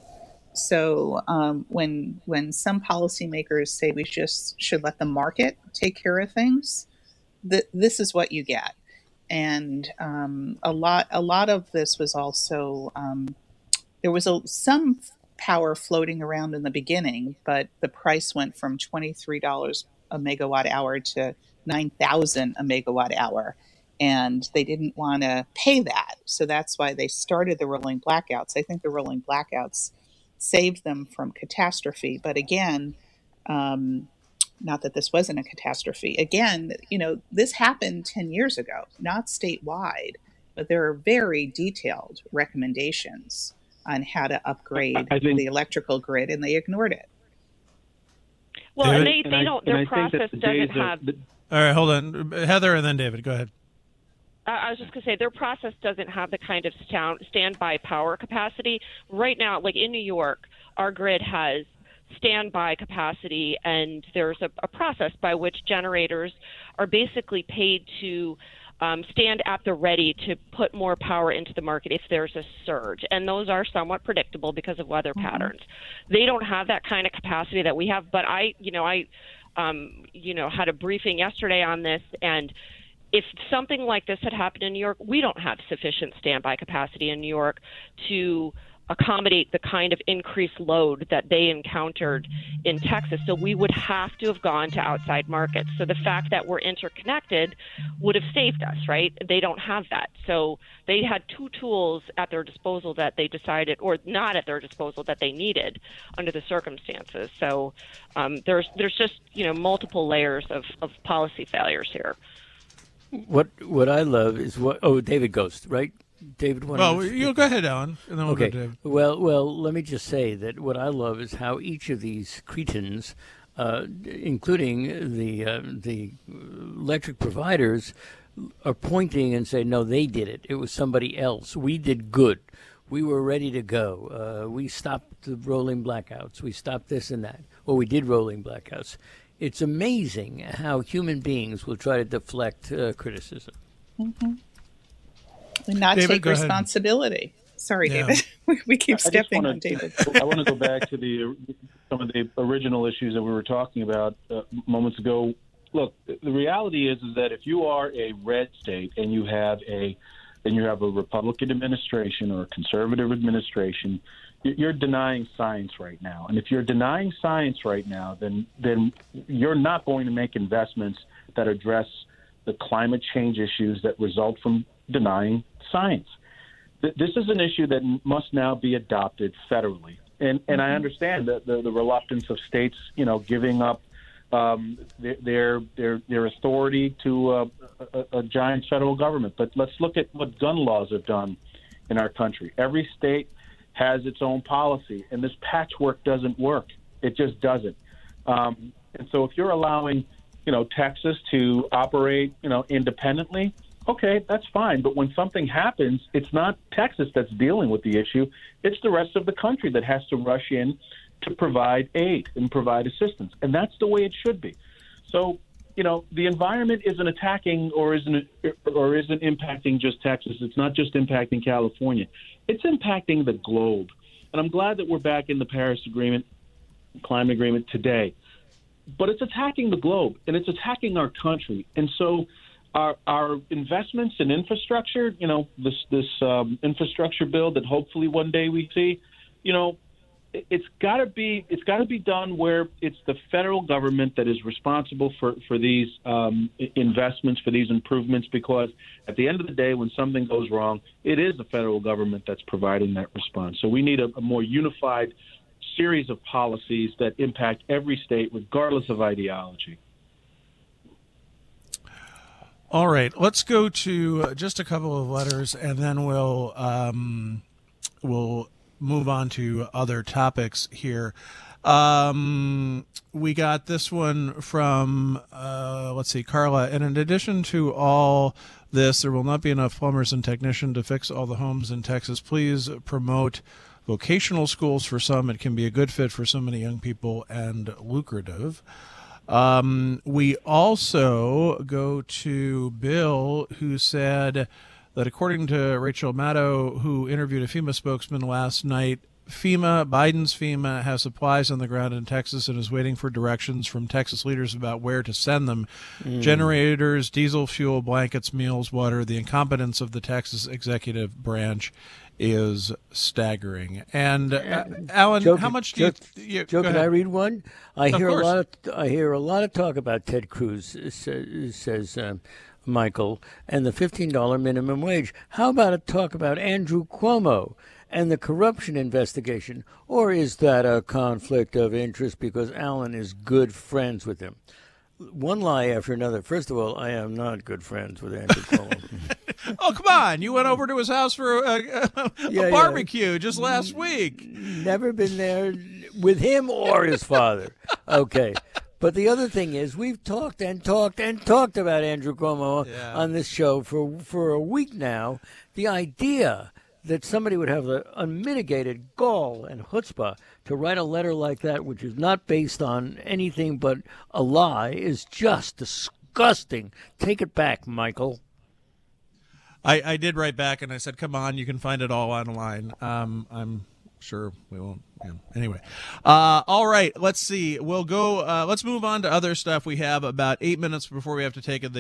So when some policymakers say we just should let the market take care of things, this is what you get. And a lot of this was also there was some power floating around in the beginning, but the price went from $23 a megawatt hour to $9,000 a megawatt hour. And they didn't want to pay that. So that's why they started the rolling blackouts. I think the rolling blackouts saved them from catastrophe. But again, not that this wasn't a catastrophe. Again, this happened 10 years ago, not statewide, but there are very detailed recommendations on how to upgrade the electrical grid, and they ignored it. Well, and they don't, their process doesn't have... All right, hold on. Heather and then David, go ahead. I was just going to say, their process doesn't have the kind of standby power capacity. Right now, like in New York, our grid has standby capacity, and there's a process by which generators are basically paid to stand at the ready to put more power into the market if there's a surge. And those are somewhat predictable because of weather patterns. They don't have that kind of capacity that we have, but I had a briefing yesterday on this, and if something like this had happened in New York, we don't have sufficient standby capacity in New York to accommodate the kind of increased load that they encountered in Texas. So we would have to have gone to outside markets. So the fact that we're interconnected would have saved us, right? They don't have that. So they had two tools at their disposal that they decided, or not at their disposal, that they needed under the circumstances. So there's just, multiple layers of policy failures here. What I love is David Ghost, right? David, you go ahead, Alan, and then we'll go to David. Well, let me just say that what I love is how each of these cretins, including the electric providers, are pointing and say, no, they did it. It was somebody else. We did good. We were ready to go. We stopped the rolling blackouts. We stopped this and that. Well, we did rolling blackouts. It's amazing how human beings will try to deflect criticism. Mm-hmm. And not David, take go ahead. responsibility. Sorry, Yeah. David. We keep stepping on David. I want to go back to some of the original issues that we were talking about moments ago. Look, the reality is that if you are a red state and you have a Republican administration or a conservative administration, you're denying science right now. And if you're denying science right now, then you're not going to make investments that address the climate change issues that result from denying science. This is an issue that must now be adopted federally. And I understand the reluctance of states, giving up their authority to a giant federal government. But let's look at what gun laws have done in our country. Every state has its own policy, and this patchwork doesn't work. It just doesn't. And so if you're allowing, Texas to operate, independently, okay, that's fine. But when something happens, it's not Texas that's dealing with the issue. It's the rest of the country that has to rush in to provide aid and provide assistance. And that's the way it should be. So, the environment isn't attacking or isn't impacting just Texas. It's not just impacting California. It's impacting the globe. And I'm glad that we're back in the Paris Agreement, climate agreement today. But it's attacking the globe, and it's attacking our country. And so our investments in infrastructure, this infrastructure bill that hopefully one day we see, it's got to be done where it's the federal government that is responsible for these investments, for these improvements, because at the end of the day, when something goes wrong, it is the federal government that's providing that response. So we need a more unified series of policies that impact every state, regardless of ideology. All right, let's go to just a couple of letters, and then we'll move on to other topics here. We got this one from, Carla. And in addition to all this, there will not be enough plumbers and technicians to fix all the homes in Texas. Please promote vocational schools for some. It can be a good fit for so many young people and lucrative. We also go to Bill, who said that according to Rachel Maddow, who interviewed a FEMA spokesman last night, Biden's FEMA has supplies on the ground in Texas and is waiting for directions from Texas leaders about where to send them. Generators, diesel fuel, blankets, meals, water. The incompetence of the Texas executive branch is staggering. And Alan, Joe, how much Joe, do you? Joe, can I read one? I hear course. a lot of talk about Ted Cruz, says Michael, and the $15 minimum wage. How about a talk about Andrew Cuomo and the corruption investigation? Or is that a conflict of interest because Alan is good friends with him? One lie after another. First of all, I am not good friends with Andrew Cuomo. Oh, come on. You went over to his house for a barbecue just last week. Never been there with him or his father. Okay. But the other thing is, we've talked and talked and talked about Andrew Cuomo on this show for a week now. The idea that somebody would have the unmitigated gall and chutzpah to write a letter like that, which is not based on anything but a lie, is just disgusting. Take it back, Michael. I did write back and I said, come on, you can find it all online. I'm sure we won't. Yeah. Anyway. All right. Let's see. We'll go. Let's move on to other stuff. We have about 8 minutes before we have to take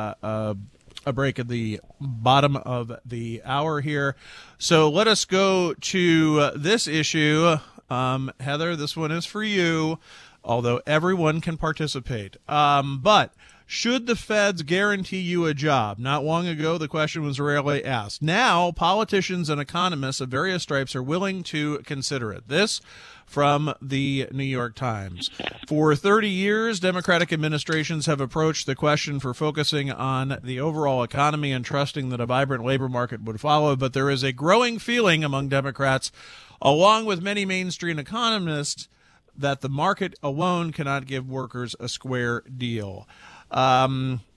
a break at the bottom of the hour here. So let us go to this issue. Heather, this one is for you, although everyone can participate. But should the feds guarantee you a job? Not long ago, the question was rarely asked. Now, politicians and economists of various stripes are willing to consider it. This from the New York Times. For 30 years, Democratic administrations have approached the question for focusing on the overall economy and trusting that a vibrant labor market would follow. But there is a growing feeling among Democrats, along with many mainstream economists, that the market alone cannot give workers a square deal.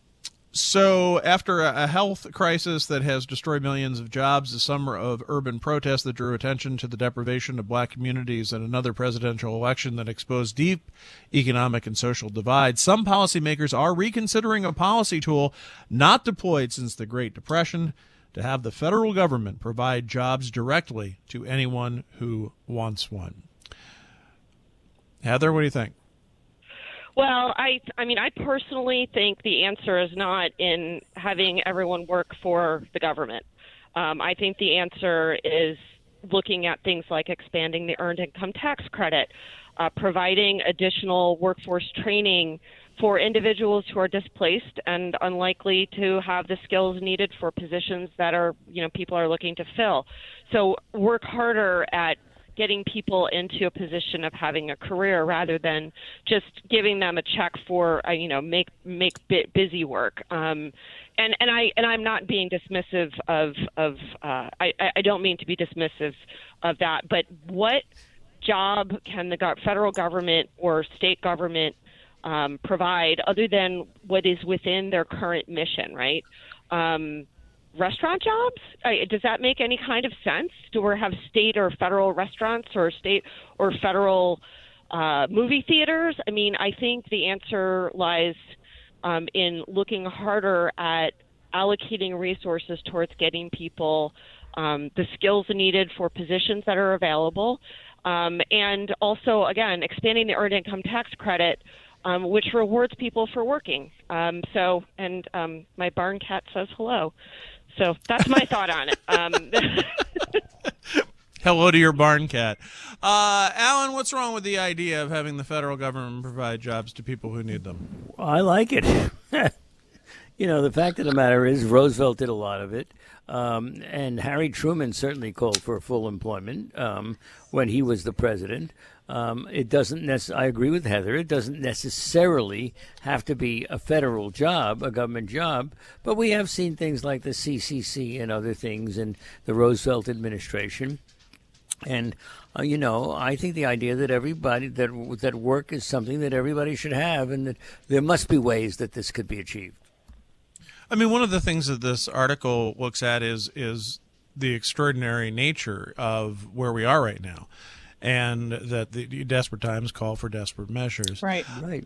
So after a health crisis that has destroyed millions of jobs, a summer of urban protests that drew attention to the deprivation of black communities, and another presidential election that exposed deep economic and social divides, some policymakers are reconsidering a policy tool not deployed since the Great Depression to have the federal government provide jobs directly to anyone who wants one. Heather, what do you think? Well, I mean, I personally think the answer is not in having everyone work for the government. I think the answer is looking at things like expanding the earned income tax credit, providing additional workforce training for individuals who are displaced and unlikely to have the skills needed for positions that are, people are looking to fill. So work harder at getting people into a position of having a career rather than just giving them a check for make busy work. And I'm not being dismissive of I don't mean to be dismissive of that, but what job can the federal government or state government provide other than what is within their current mission, right? Restaurant jobs? Does that make any kind of sense? Do we have state or federal restaurants or state or federal movie theaters? I mean, I think the answer lies in looking harder at allocating resources towards getting people the skills needed for positions that are available. And also, again, expanding the earned income tax credit, which rewards people for working. My barn cat says hello. So that's my thought on it. Hello to your barn cat. Alan, what's wrong with the idea of having the federal government provide jobs to people who need them? I like it. The fact of the matter is Roosevelt did a lot of it. And Harry Truman certainly called for full employment when he was the president. It doesn't I agree with Heather. It doesn't necessarily have to be a federal job, a government job, but we have seen things like the CCC and other things in the Roosevelt administration. And I think the idea that everybody that work is something that everybody should have, and that there must be ways that this could be achieved. I mean, one of the things that this article looks at is the extraordinary nature of where we are right now, and that the desperate times call for desperate measures. Right.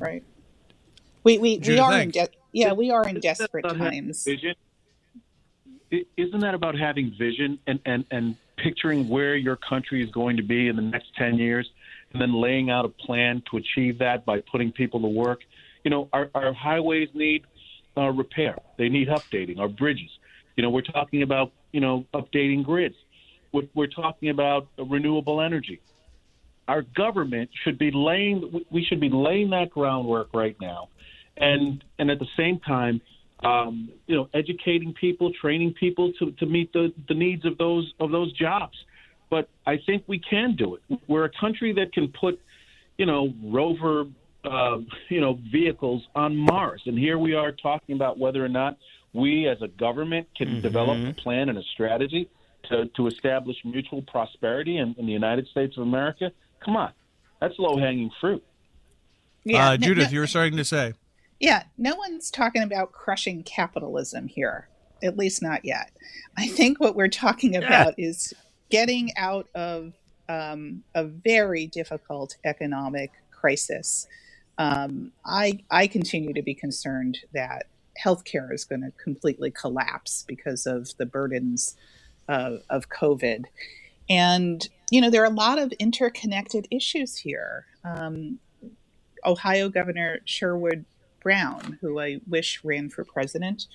We are in desperate times. Vision? Isn't that about having vision and picturing where your country is going to be in the next 10 years, and then laying out a plan to achieve that by putting people to work? Our highways need repair. They need updating. Our bridges. We're talking about, updating grids. We're talking about renewable energy. Our government should be laying that groundwork right now. And at the same time, educating people, training people to meet the needs of those jobs. But I think we can do it. We're a country that can put, rover vehicles on Mars. And here we are talking about whether or not we as a government can develop a plan and a strategy to establish mutual prosperity in the United States of America. Come on. That's low-hanging fruit. Yeah, Judith, you were starting to say. Yeah, no one's talking about crushing capitalism here, at least not yet. I think what we're talking about is getting out of a very difficult economic crisis. I continue to be concerned that healthcare is going to completely collapse because of the burdens of COVID. And, there are a lot of interconnected issues here. Ohio Governor Sherwood Brown, who I wish ran for president,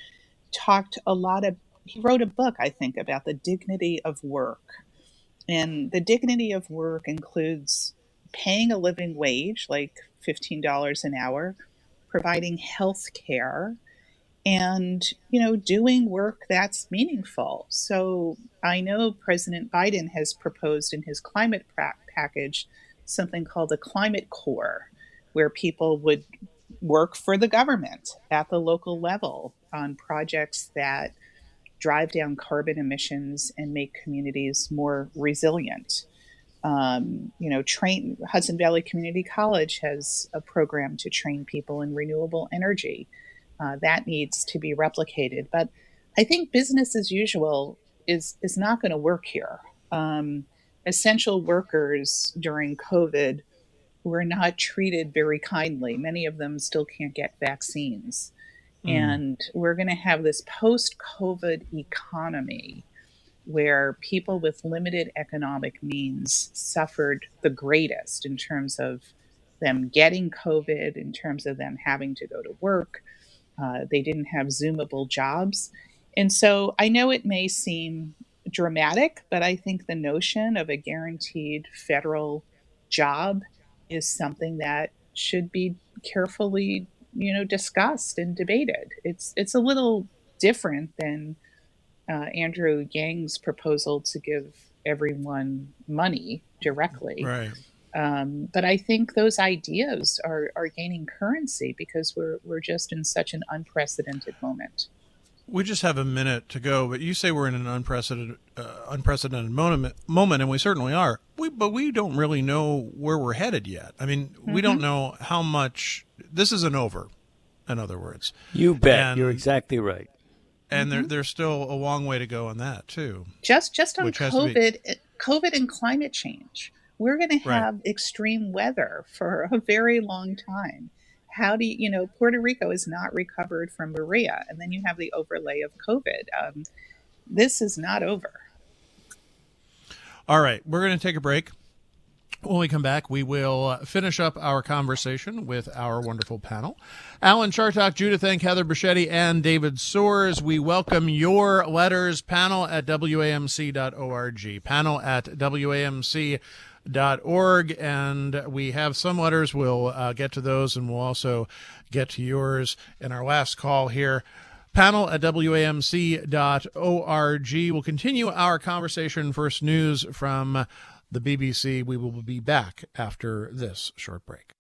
he wrote a book, I think, about the dignity of work. And the dignity of work includes paying a living wage, like $15 an hour, providing health care, and, doing work that's meaningful. So I know President Biden has proposed in his climate package something called a climate corps, where people would work for the government at the local level on projects that drive down carbon emissions and make communities more resilient. Hudson Valley Community College has a program to train people in renewable energy. that needs to be replicated. But I think business as usual is not going to work here. Essential workers during COVID were not treated very kindly. Many of them still can't get vaccines. And we're going to have this post-COVID economy where people with limited economic means suffered the greatest in terms of them getting COVID, in terms of them having to go to work. They didn't have Zoomable jobs. And so I know it may seem dramatic, but I think the notion of a guaranteed federal job is something that should be carefully, discussed and debated. It's a little different than Andrew Yang's proposal to give everyone money directly. Right. But I think those ideas are gaining currency because we're just in such an unprecedented moment. We just have a minute to go, but you say we're in an unprecedented moment, and we certainly are. But we don't really know where we're headed yet. I mean, we don't know how much this isn't over. In other words, you bet. You're exactly right. And there's still a long way to go on that too. Just on COVID and climate change, we're going to have extreme weather for a very long time. How do Puerto Rico is not recovered from Maria, and then you have the overlay of COVID. This is not over. All right, we're going to take a break. When we come back, we will finish up our conversation with our wonderful panel. Alan Chartock, Judith Enck, Heather Bruschetti, and David Soares. We welcome your letters, panel@wamc.org, panel@wamc.org, and we have some letters. We'll get to those, and we'll also get to yours in our last call here. Panel@wamc.org. We'll continue our conversation. First news from the BBC. We will be back after this short break.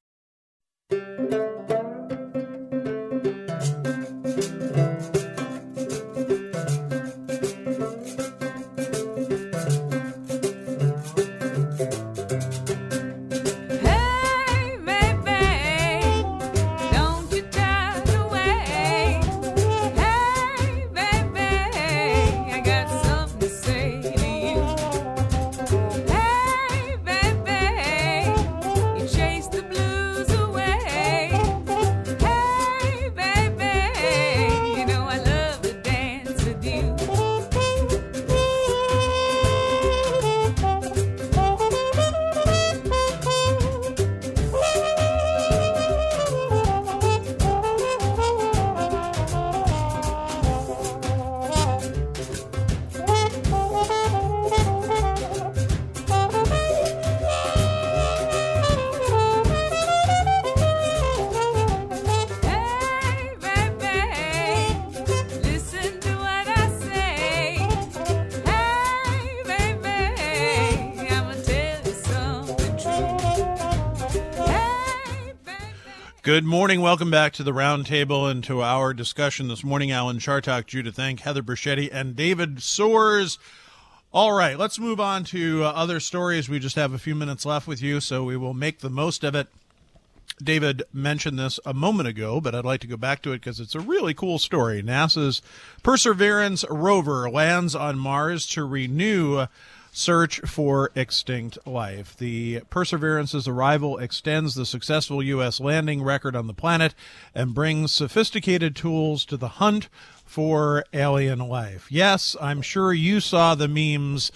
Good morning. Welcome back to the Roundtable and to our discussion this morning. Alan Chartock, Judith Enck, Heather Bruschetti, and David Soares. All right, let's move on to other stories. We just have a few minutes left with you, so we will make the most of it. David mentioned this a moment ago, but I'd like to go back to it because it's a really cool story. NASA's Perseverance rover lands on Mars to renew search for extinct life. The Perseverance's arrival extends the successful U.S. landing record on the planet and brings sophisticated tools to the hunt for alien life. Yes, I'm sure you saw the memes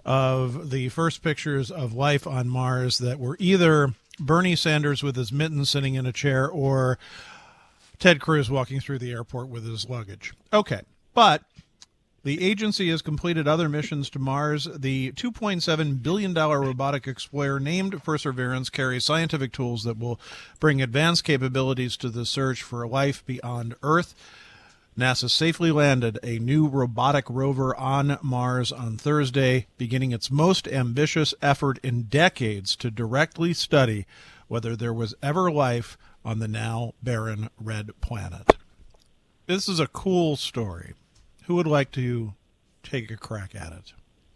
of the first pictures of life on Mars that were either Bernie Sanders with his mittens sitting in a chair or Ted Cruz walking through the airport with his luggage. Okay, but the agency has completed other missions to Mars. The $2.7 billion robotic explorer named Perseverance carries scientific tools that will bring advanced capabilities to the search for life beyond Earth. NASA safely landed a new robotic rover on Mars on Thursday, beginning its most ambitious effort in decades to directly study whether there was ever life on the now barren red planet. This is a cool story. Who would like to take a crack at it?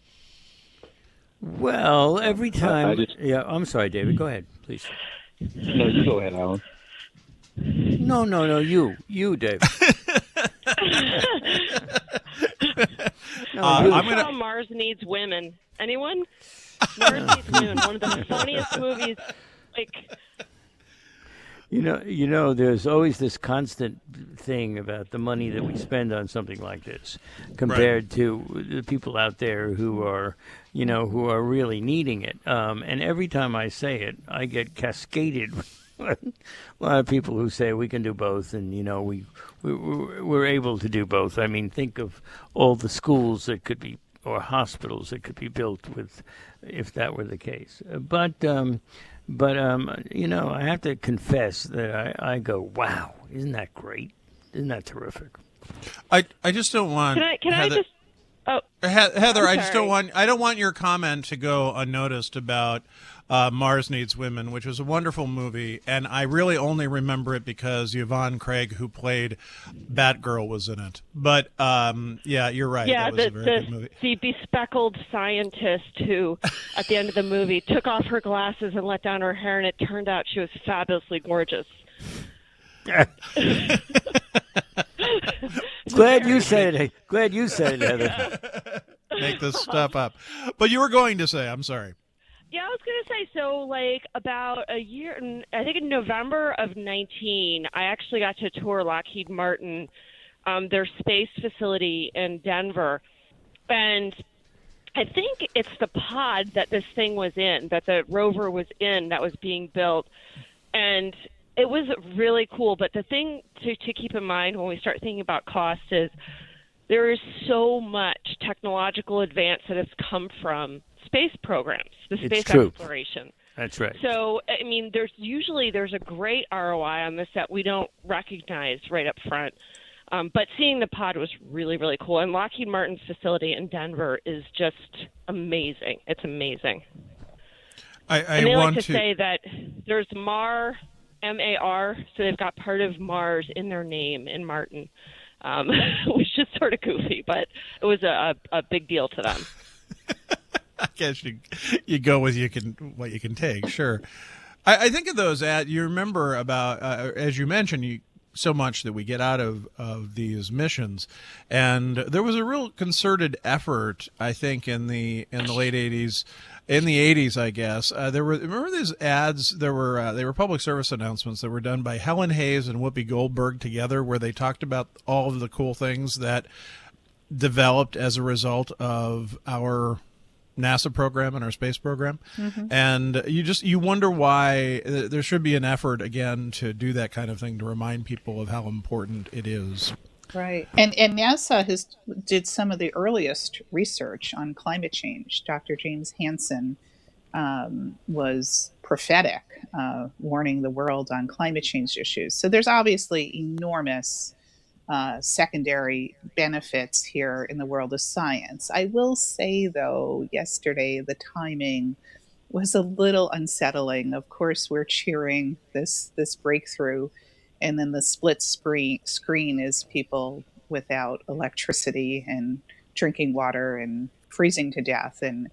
Well, every time... I'm sorry, David. Go ahead, please. No, you go ahead, Alan. No, you, Dave. No, you. I'm gonna. Mars Needs Women. Anyone? Mars Needs Women. One of the funniest movies. Like, You know, there's always this constant thing about the money that we spend on something like this compared to the people out there who are, who are really needing it. And every time I say it, I get cascaded. A lot of people who say we can do both, and we're able to do both. I mean, think of all the schools that could be, or hospitals that could be built with, if that were the case. But I have to confess that I go, wow, isn't that great? Isn't that terrific? I just don't want. Can I just? Oh, Heather, I just sorry. don't want your comment to go unnoticed about Mars Needs Women, which was a wonderful movie, and I really only remember it because Yvonne Craig, who played Batgirl, was in it. But yeah, you're right. Yeah, that was a very good movie. the bespectacled scientist who, at the end of the movie, took off her glasses and let down her hair, and it turned out she was fabulously gorgeous. Glad you said it. Glad you said it, Heather. Make this stuff up. But you were going to say, I'm sorry. Yeah, I was going to say, so like about a year, I think in November of 19, I actually got to tour Lockheed Martin, their space facility in Denver. And I think it's the pod that this thing was in, that the rover was in, that was being built. And it was really cool. But the thing to keep in mind when we start thinking about cost is there is so much technological advance that has come from space programs, the space exploration. That's right. So, I mean, there's a great ROI on this that we don't recognize right up front. But seeing the pod was really, really cool. And Lockheed Martin's facility in Denver is just amazing. It's amazing. And they like to say that there's MAR, M-A-R, so they've got part of Mars in their name in Martin, which is sort of goofy, but it was a big deal to them. I guess you go with what you can take, sure. I think of those you remember about as you mentioned so much that we get out of these missions, and there was a real concerted effort, I think, in the late 80s, in the 80s, I guess. Remember these ads? They were public service announcements that were done by Helen Hayes and Whoopi Goldberg together, where they talked about all of the cool things that developed as a result of our NASA program and our space program. Mm-hmm. And you wonder why there should be an effort again to do that kind of thing, to remind people of how important it is. Right. And NASA did some of the earliest research on climate change. Dr. James Hansen was prophetic, warning the world on climate change issues. So there's obviously enormous secondary benefits here in the world of science. I will say, though, yesterday the timing was a little unsettling. Of course, we're cheering this breakthrough, and then the split screen is people without electricity and drinking water and freezing to death. And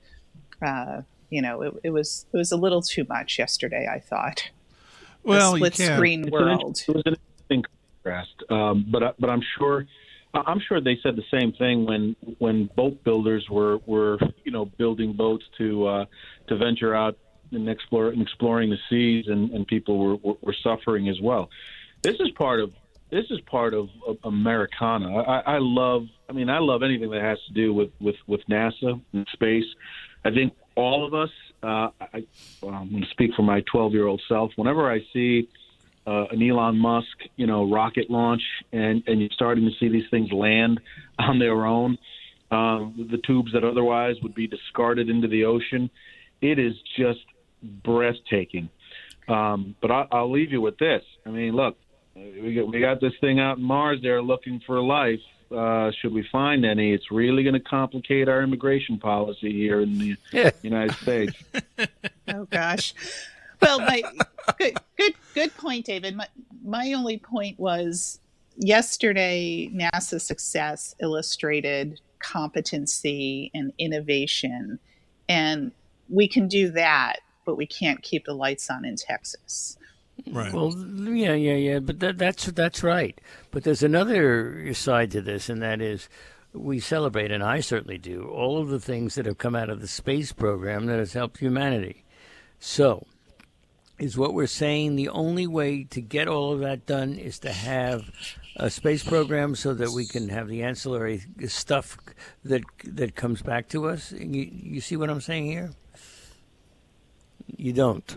it was a little too much yesterday, I thought. Well, the split screen world. It was an interesting contrast, but I'm sure they said the same thing when boat builders were building boats to venture out and exploring the seas, and people were suffering as well. This is part of Americana. I love anything that has to do with NASA and space. I think all of us. I'm going to speak for my 12-year-old self. Whenever I see an Elon Musk, rocket launch, and you're starting to see these things land on their own, the tubes that otherwise would be discarded into the ocean, it is just breathtaking. But I'll leave you with this. I mean, look, we got this thing out in Mars. They're looking for life. Should we find any, it's really going to complicate our immigration policy here in the United States. Oh gosh. Well, good point, David. My only point was yesterday NASA's success illustrated competency and innovation, and we can do that, but we can't keep the lights on in Texas. Right. Well, yeah. But that's right. But there's another side to this, and that is we celebrate, and I certainly do, all of the things that have come out of the space program that has helped humanity. So, is what we're saying the only way to get all of that done is to have a space program so that we can have the ancillary stuff that comes back to us? You see what I'm saying here? You don't.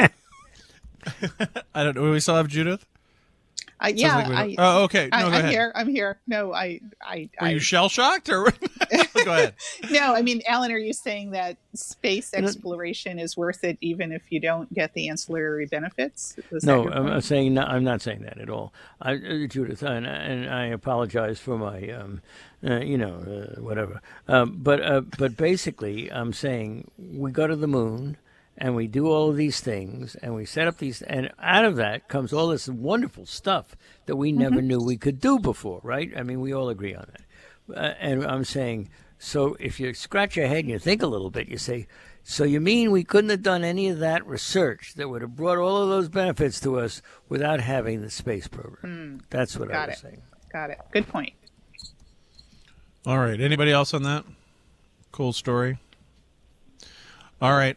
I don't know. We still have Judith? Yeah. Oh, okay. No, go ahead. I'm here. No, Were you shell-shocked? Or go ahead. No, I mean, Alan, are you saying that space exploration is worth it even if you don't get the ancillary benefits? No, I'm saying I'm not saying that at all. Judith, and I apologize for my, whatever. But basically, I'm saying we go to the moon. And we do all of these things, and we set up these, and out of that comes all this wonderful stuff that we never knew we could do before, right? I mean, we all agree on that. And I'm saying, so if you scratch your head and you think a little bit, you say, so you mean we couldn't have done any of that research that would have brought all of those benefits to us without having the space program? That's what I was saying. Got it. Good point. All right. Anybody else on that? Cool story. All right.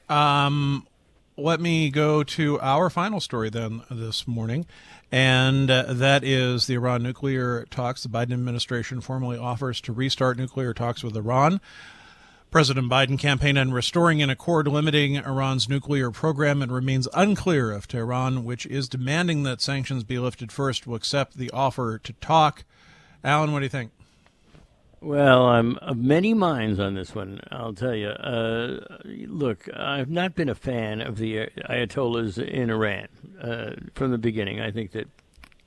Let me go to our final story then this morning, and that is the Iran nuclear talks. The Biden administration formally offers to restart nuclear talks with Iran. President Biden campaigned on restoring an accord limiting Iran's nuclear program. It remains unclear if Tehran, which is demanding that sanctions be lifted first, will accept the offer to talk. Alan, what do you think? Well, I'm of many minds on this one, I'll tell you. Look, I've not been a fan of the Ayatollahs in Iran from the beginning. I think that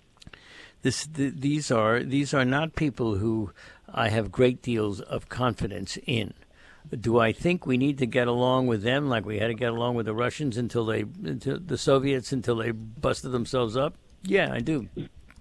these are not people who I have great deals of confidence in. Do I think we need to get along with them like we had to get along with the Russians until the Soviets until they busted themselves up? Yeah, I do.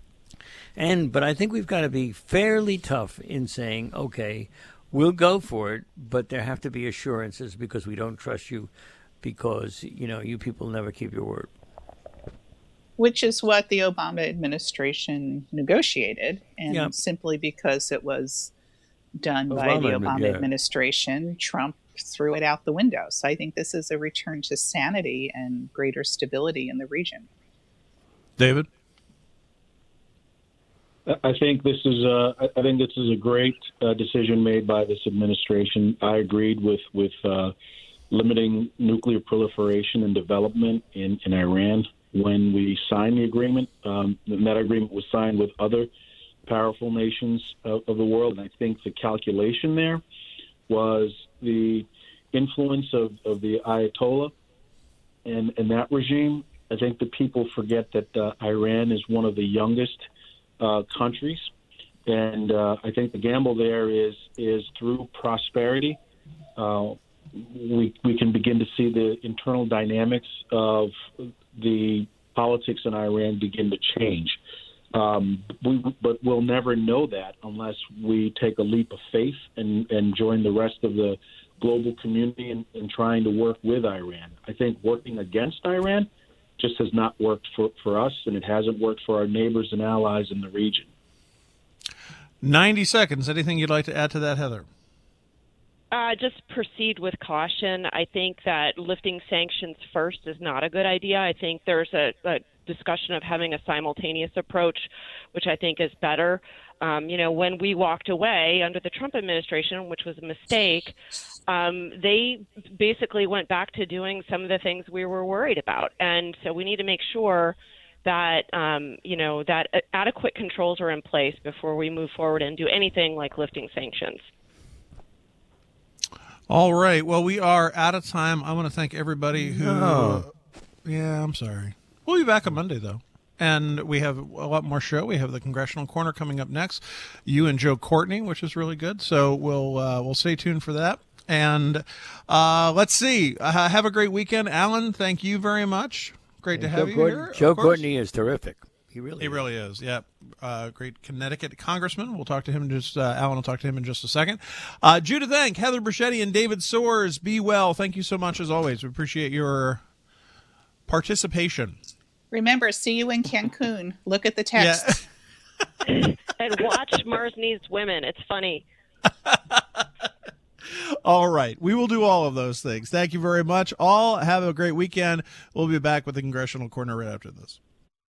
But I think we've got to be fairly tough in saying, okay, we'll go for it, but there have to be assurances because we don't trust you because, you people never keep your word. Which is what the Obama administration negotiated. And simply because it was done by the Obama administration, Trump threw it out the window. So I think this is a return to sanity and greater stability in the region. David? I think this is a great decision made by this administration. I agreed with limiting nuclear proliferation and development in Iran when we signed the agreement. And that agreement was signed with other powerful nations of the world. And I think the calculation there was the influence of the Ayatollah and that regime. I think that people forget that Iran is one of the youngest countries, and I think the gamble there is through prosperity. We can begin to see the internal dynamics of the politics in Iran begin to change. But we'll never know that unless we take a leap of faith and join the rest of the global community in trying to work with Iran. I think working against Iran just has not worked for us, and it hasn't worked for our neighbors and allies in the region. 90 seconds. Anything you'd like to add to that, Heather? Just proceed with caution. I think that lifting sanctions first is not a good idea. I think there's a discussion of having a simultaneous approach, which I think is better. When we walked away under the Trump administration, which was a mistake, they basically went back to doing some of the things we were worried about. And so we need to make sure that, that adequate controls are in place before we move forward and do anything like lifting sanctions. All right. Well, we are out of time. I want to thank everybody who... Yeah, I'm sorry. We'll be back on Monday, though. And we have a lot more show. We have the Congressional Corner coming up next. You and Joe Courtney, which is really good. So we'll stay tuned for that. And let's see. Have a great weekend. Alan, thank you very much. Great to have you here. Joe Courtney is terrific. He really is. Yeah. Great Connecticut congressman. We'll talk to him Alan will talk to him in just a second. Judith Enck, Heather Bruschetti, and David Soares, be well. Thank you so much as always. We appreciate your participation. Remember, see you in Cancun. Look at the text. Yeah. And watch Mars Needs Women. It's funny. All right. We will do all of those things. Thank you very much. All have a great weekend. We'll be back with the Congressional Corner right after this.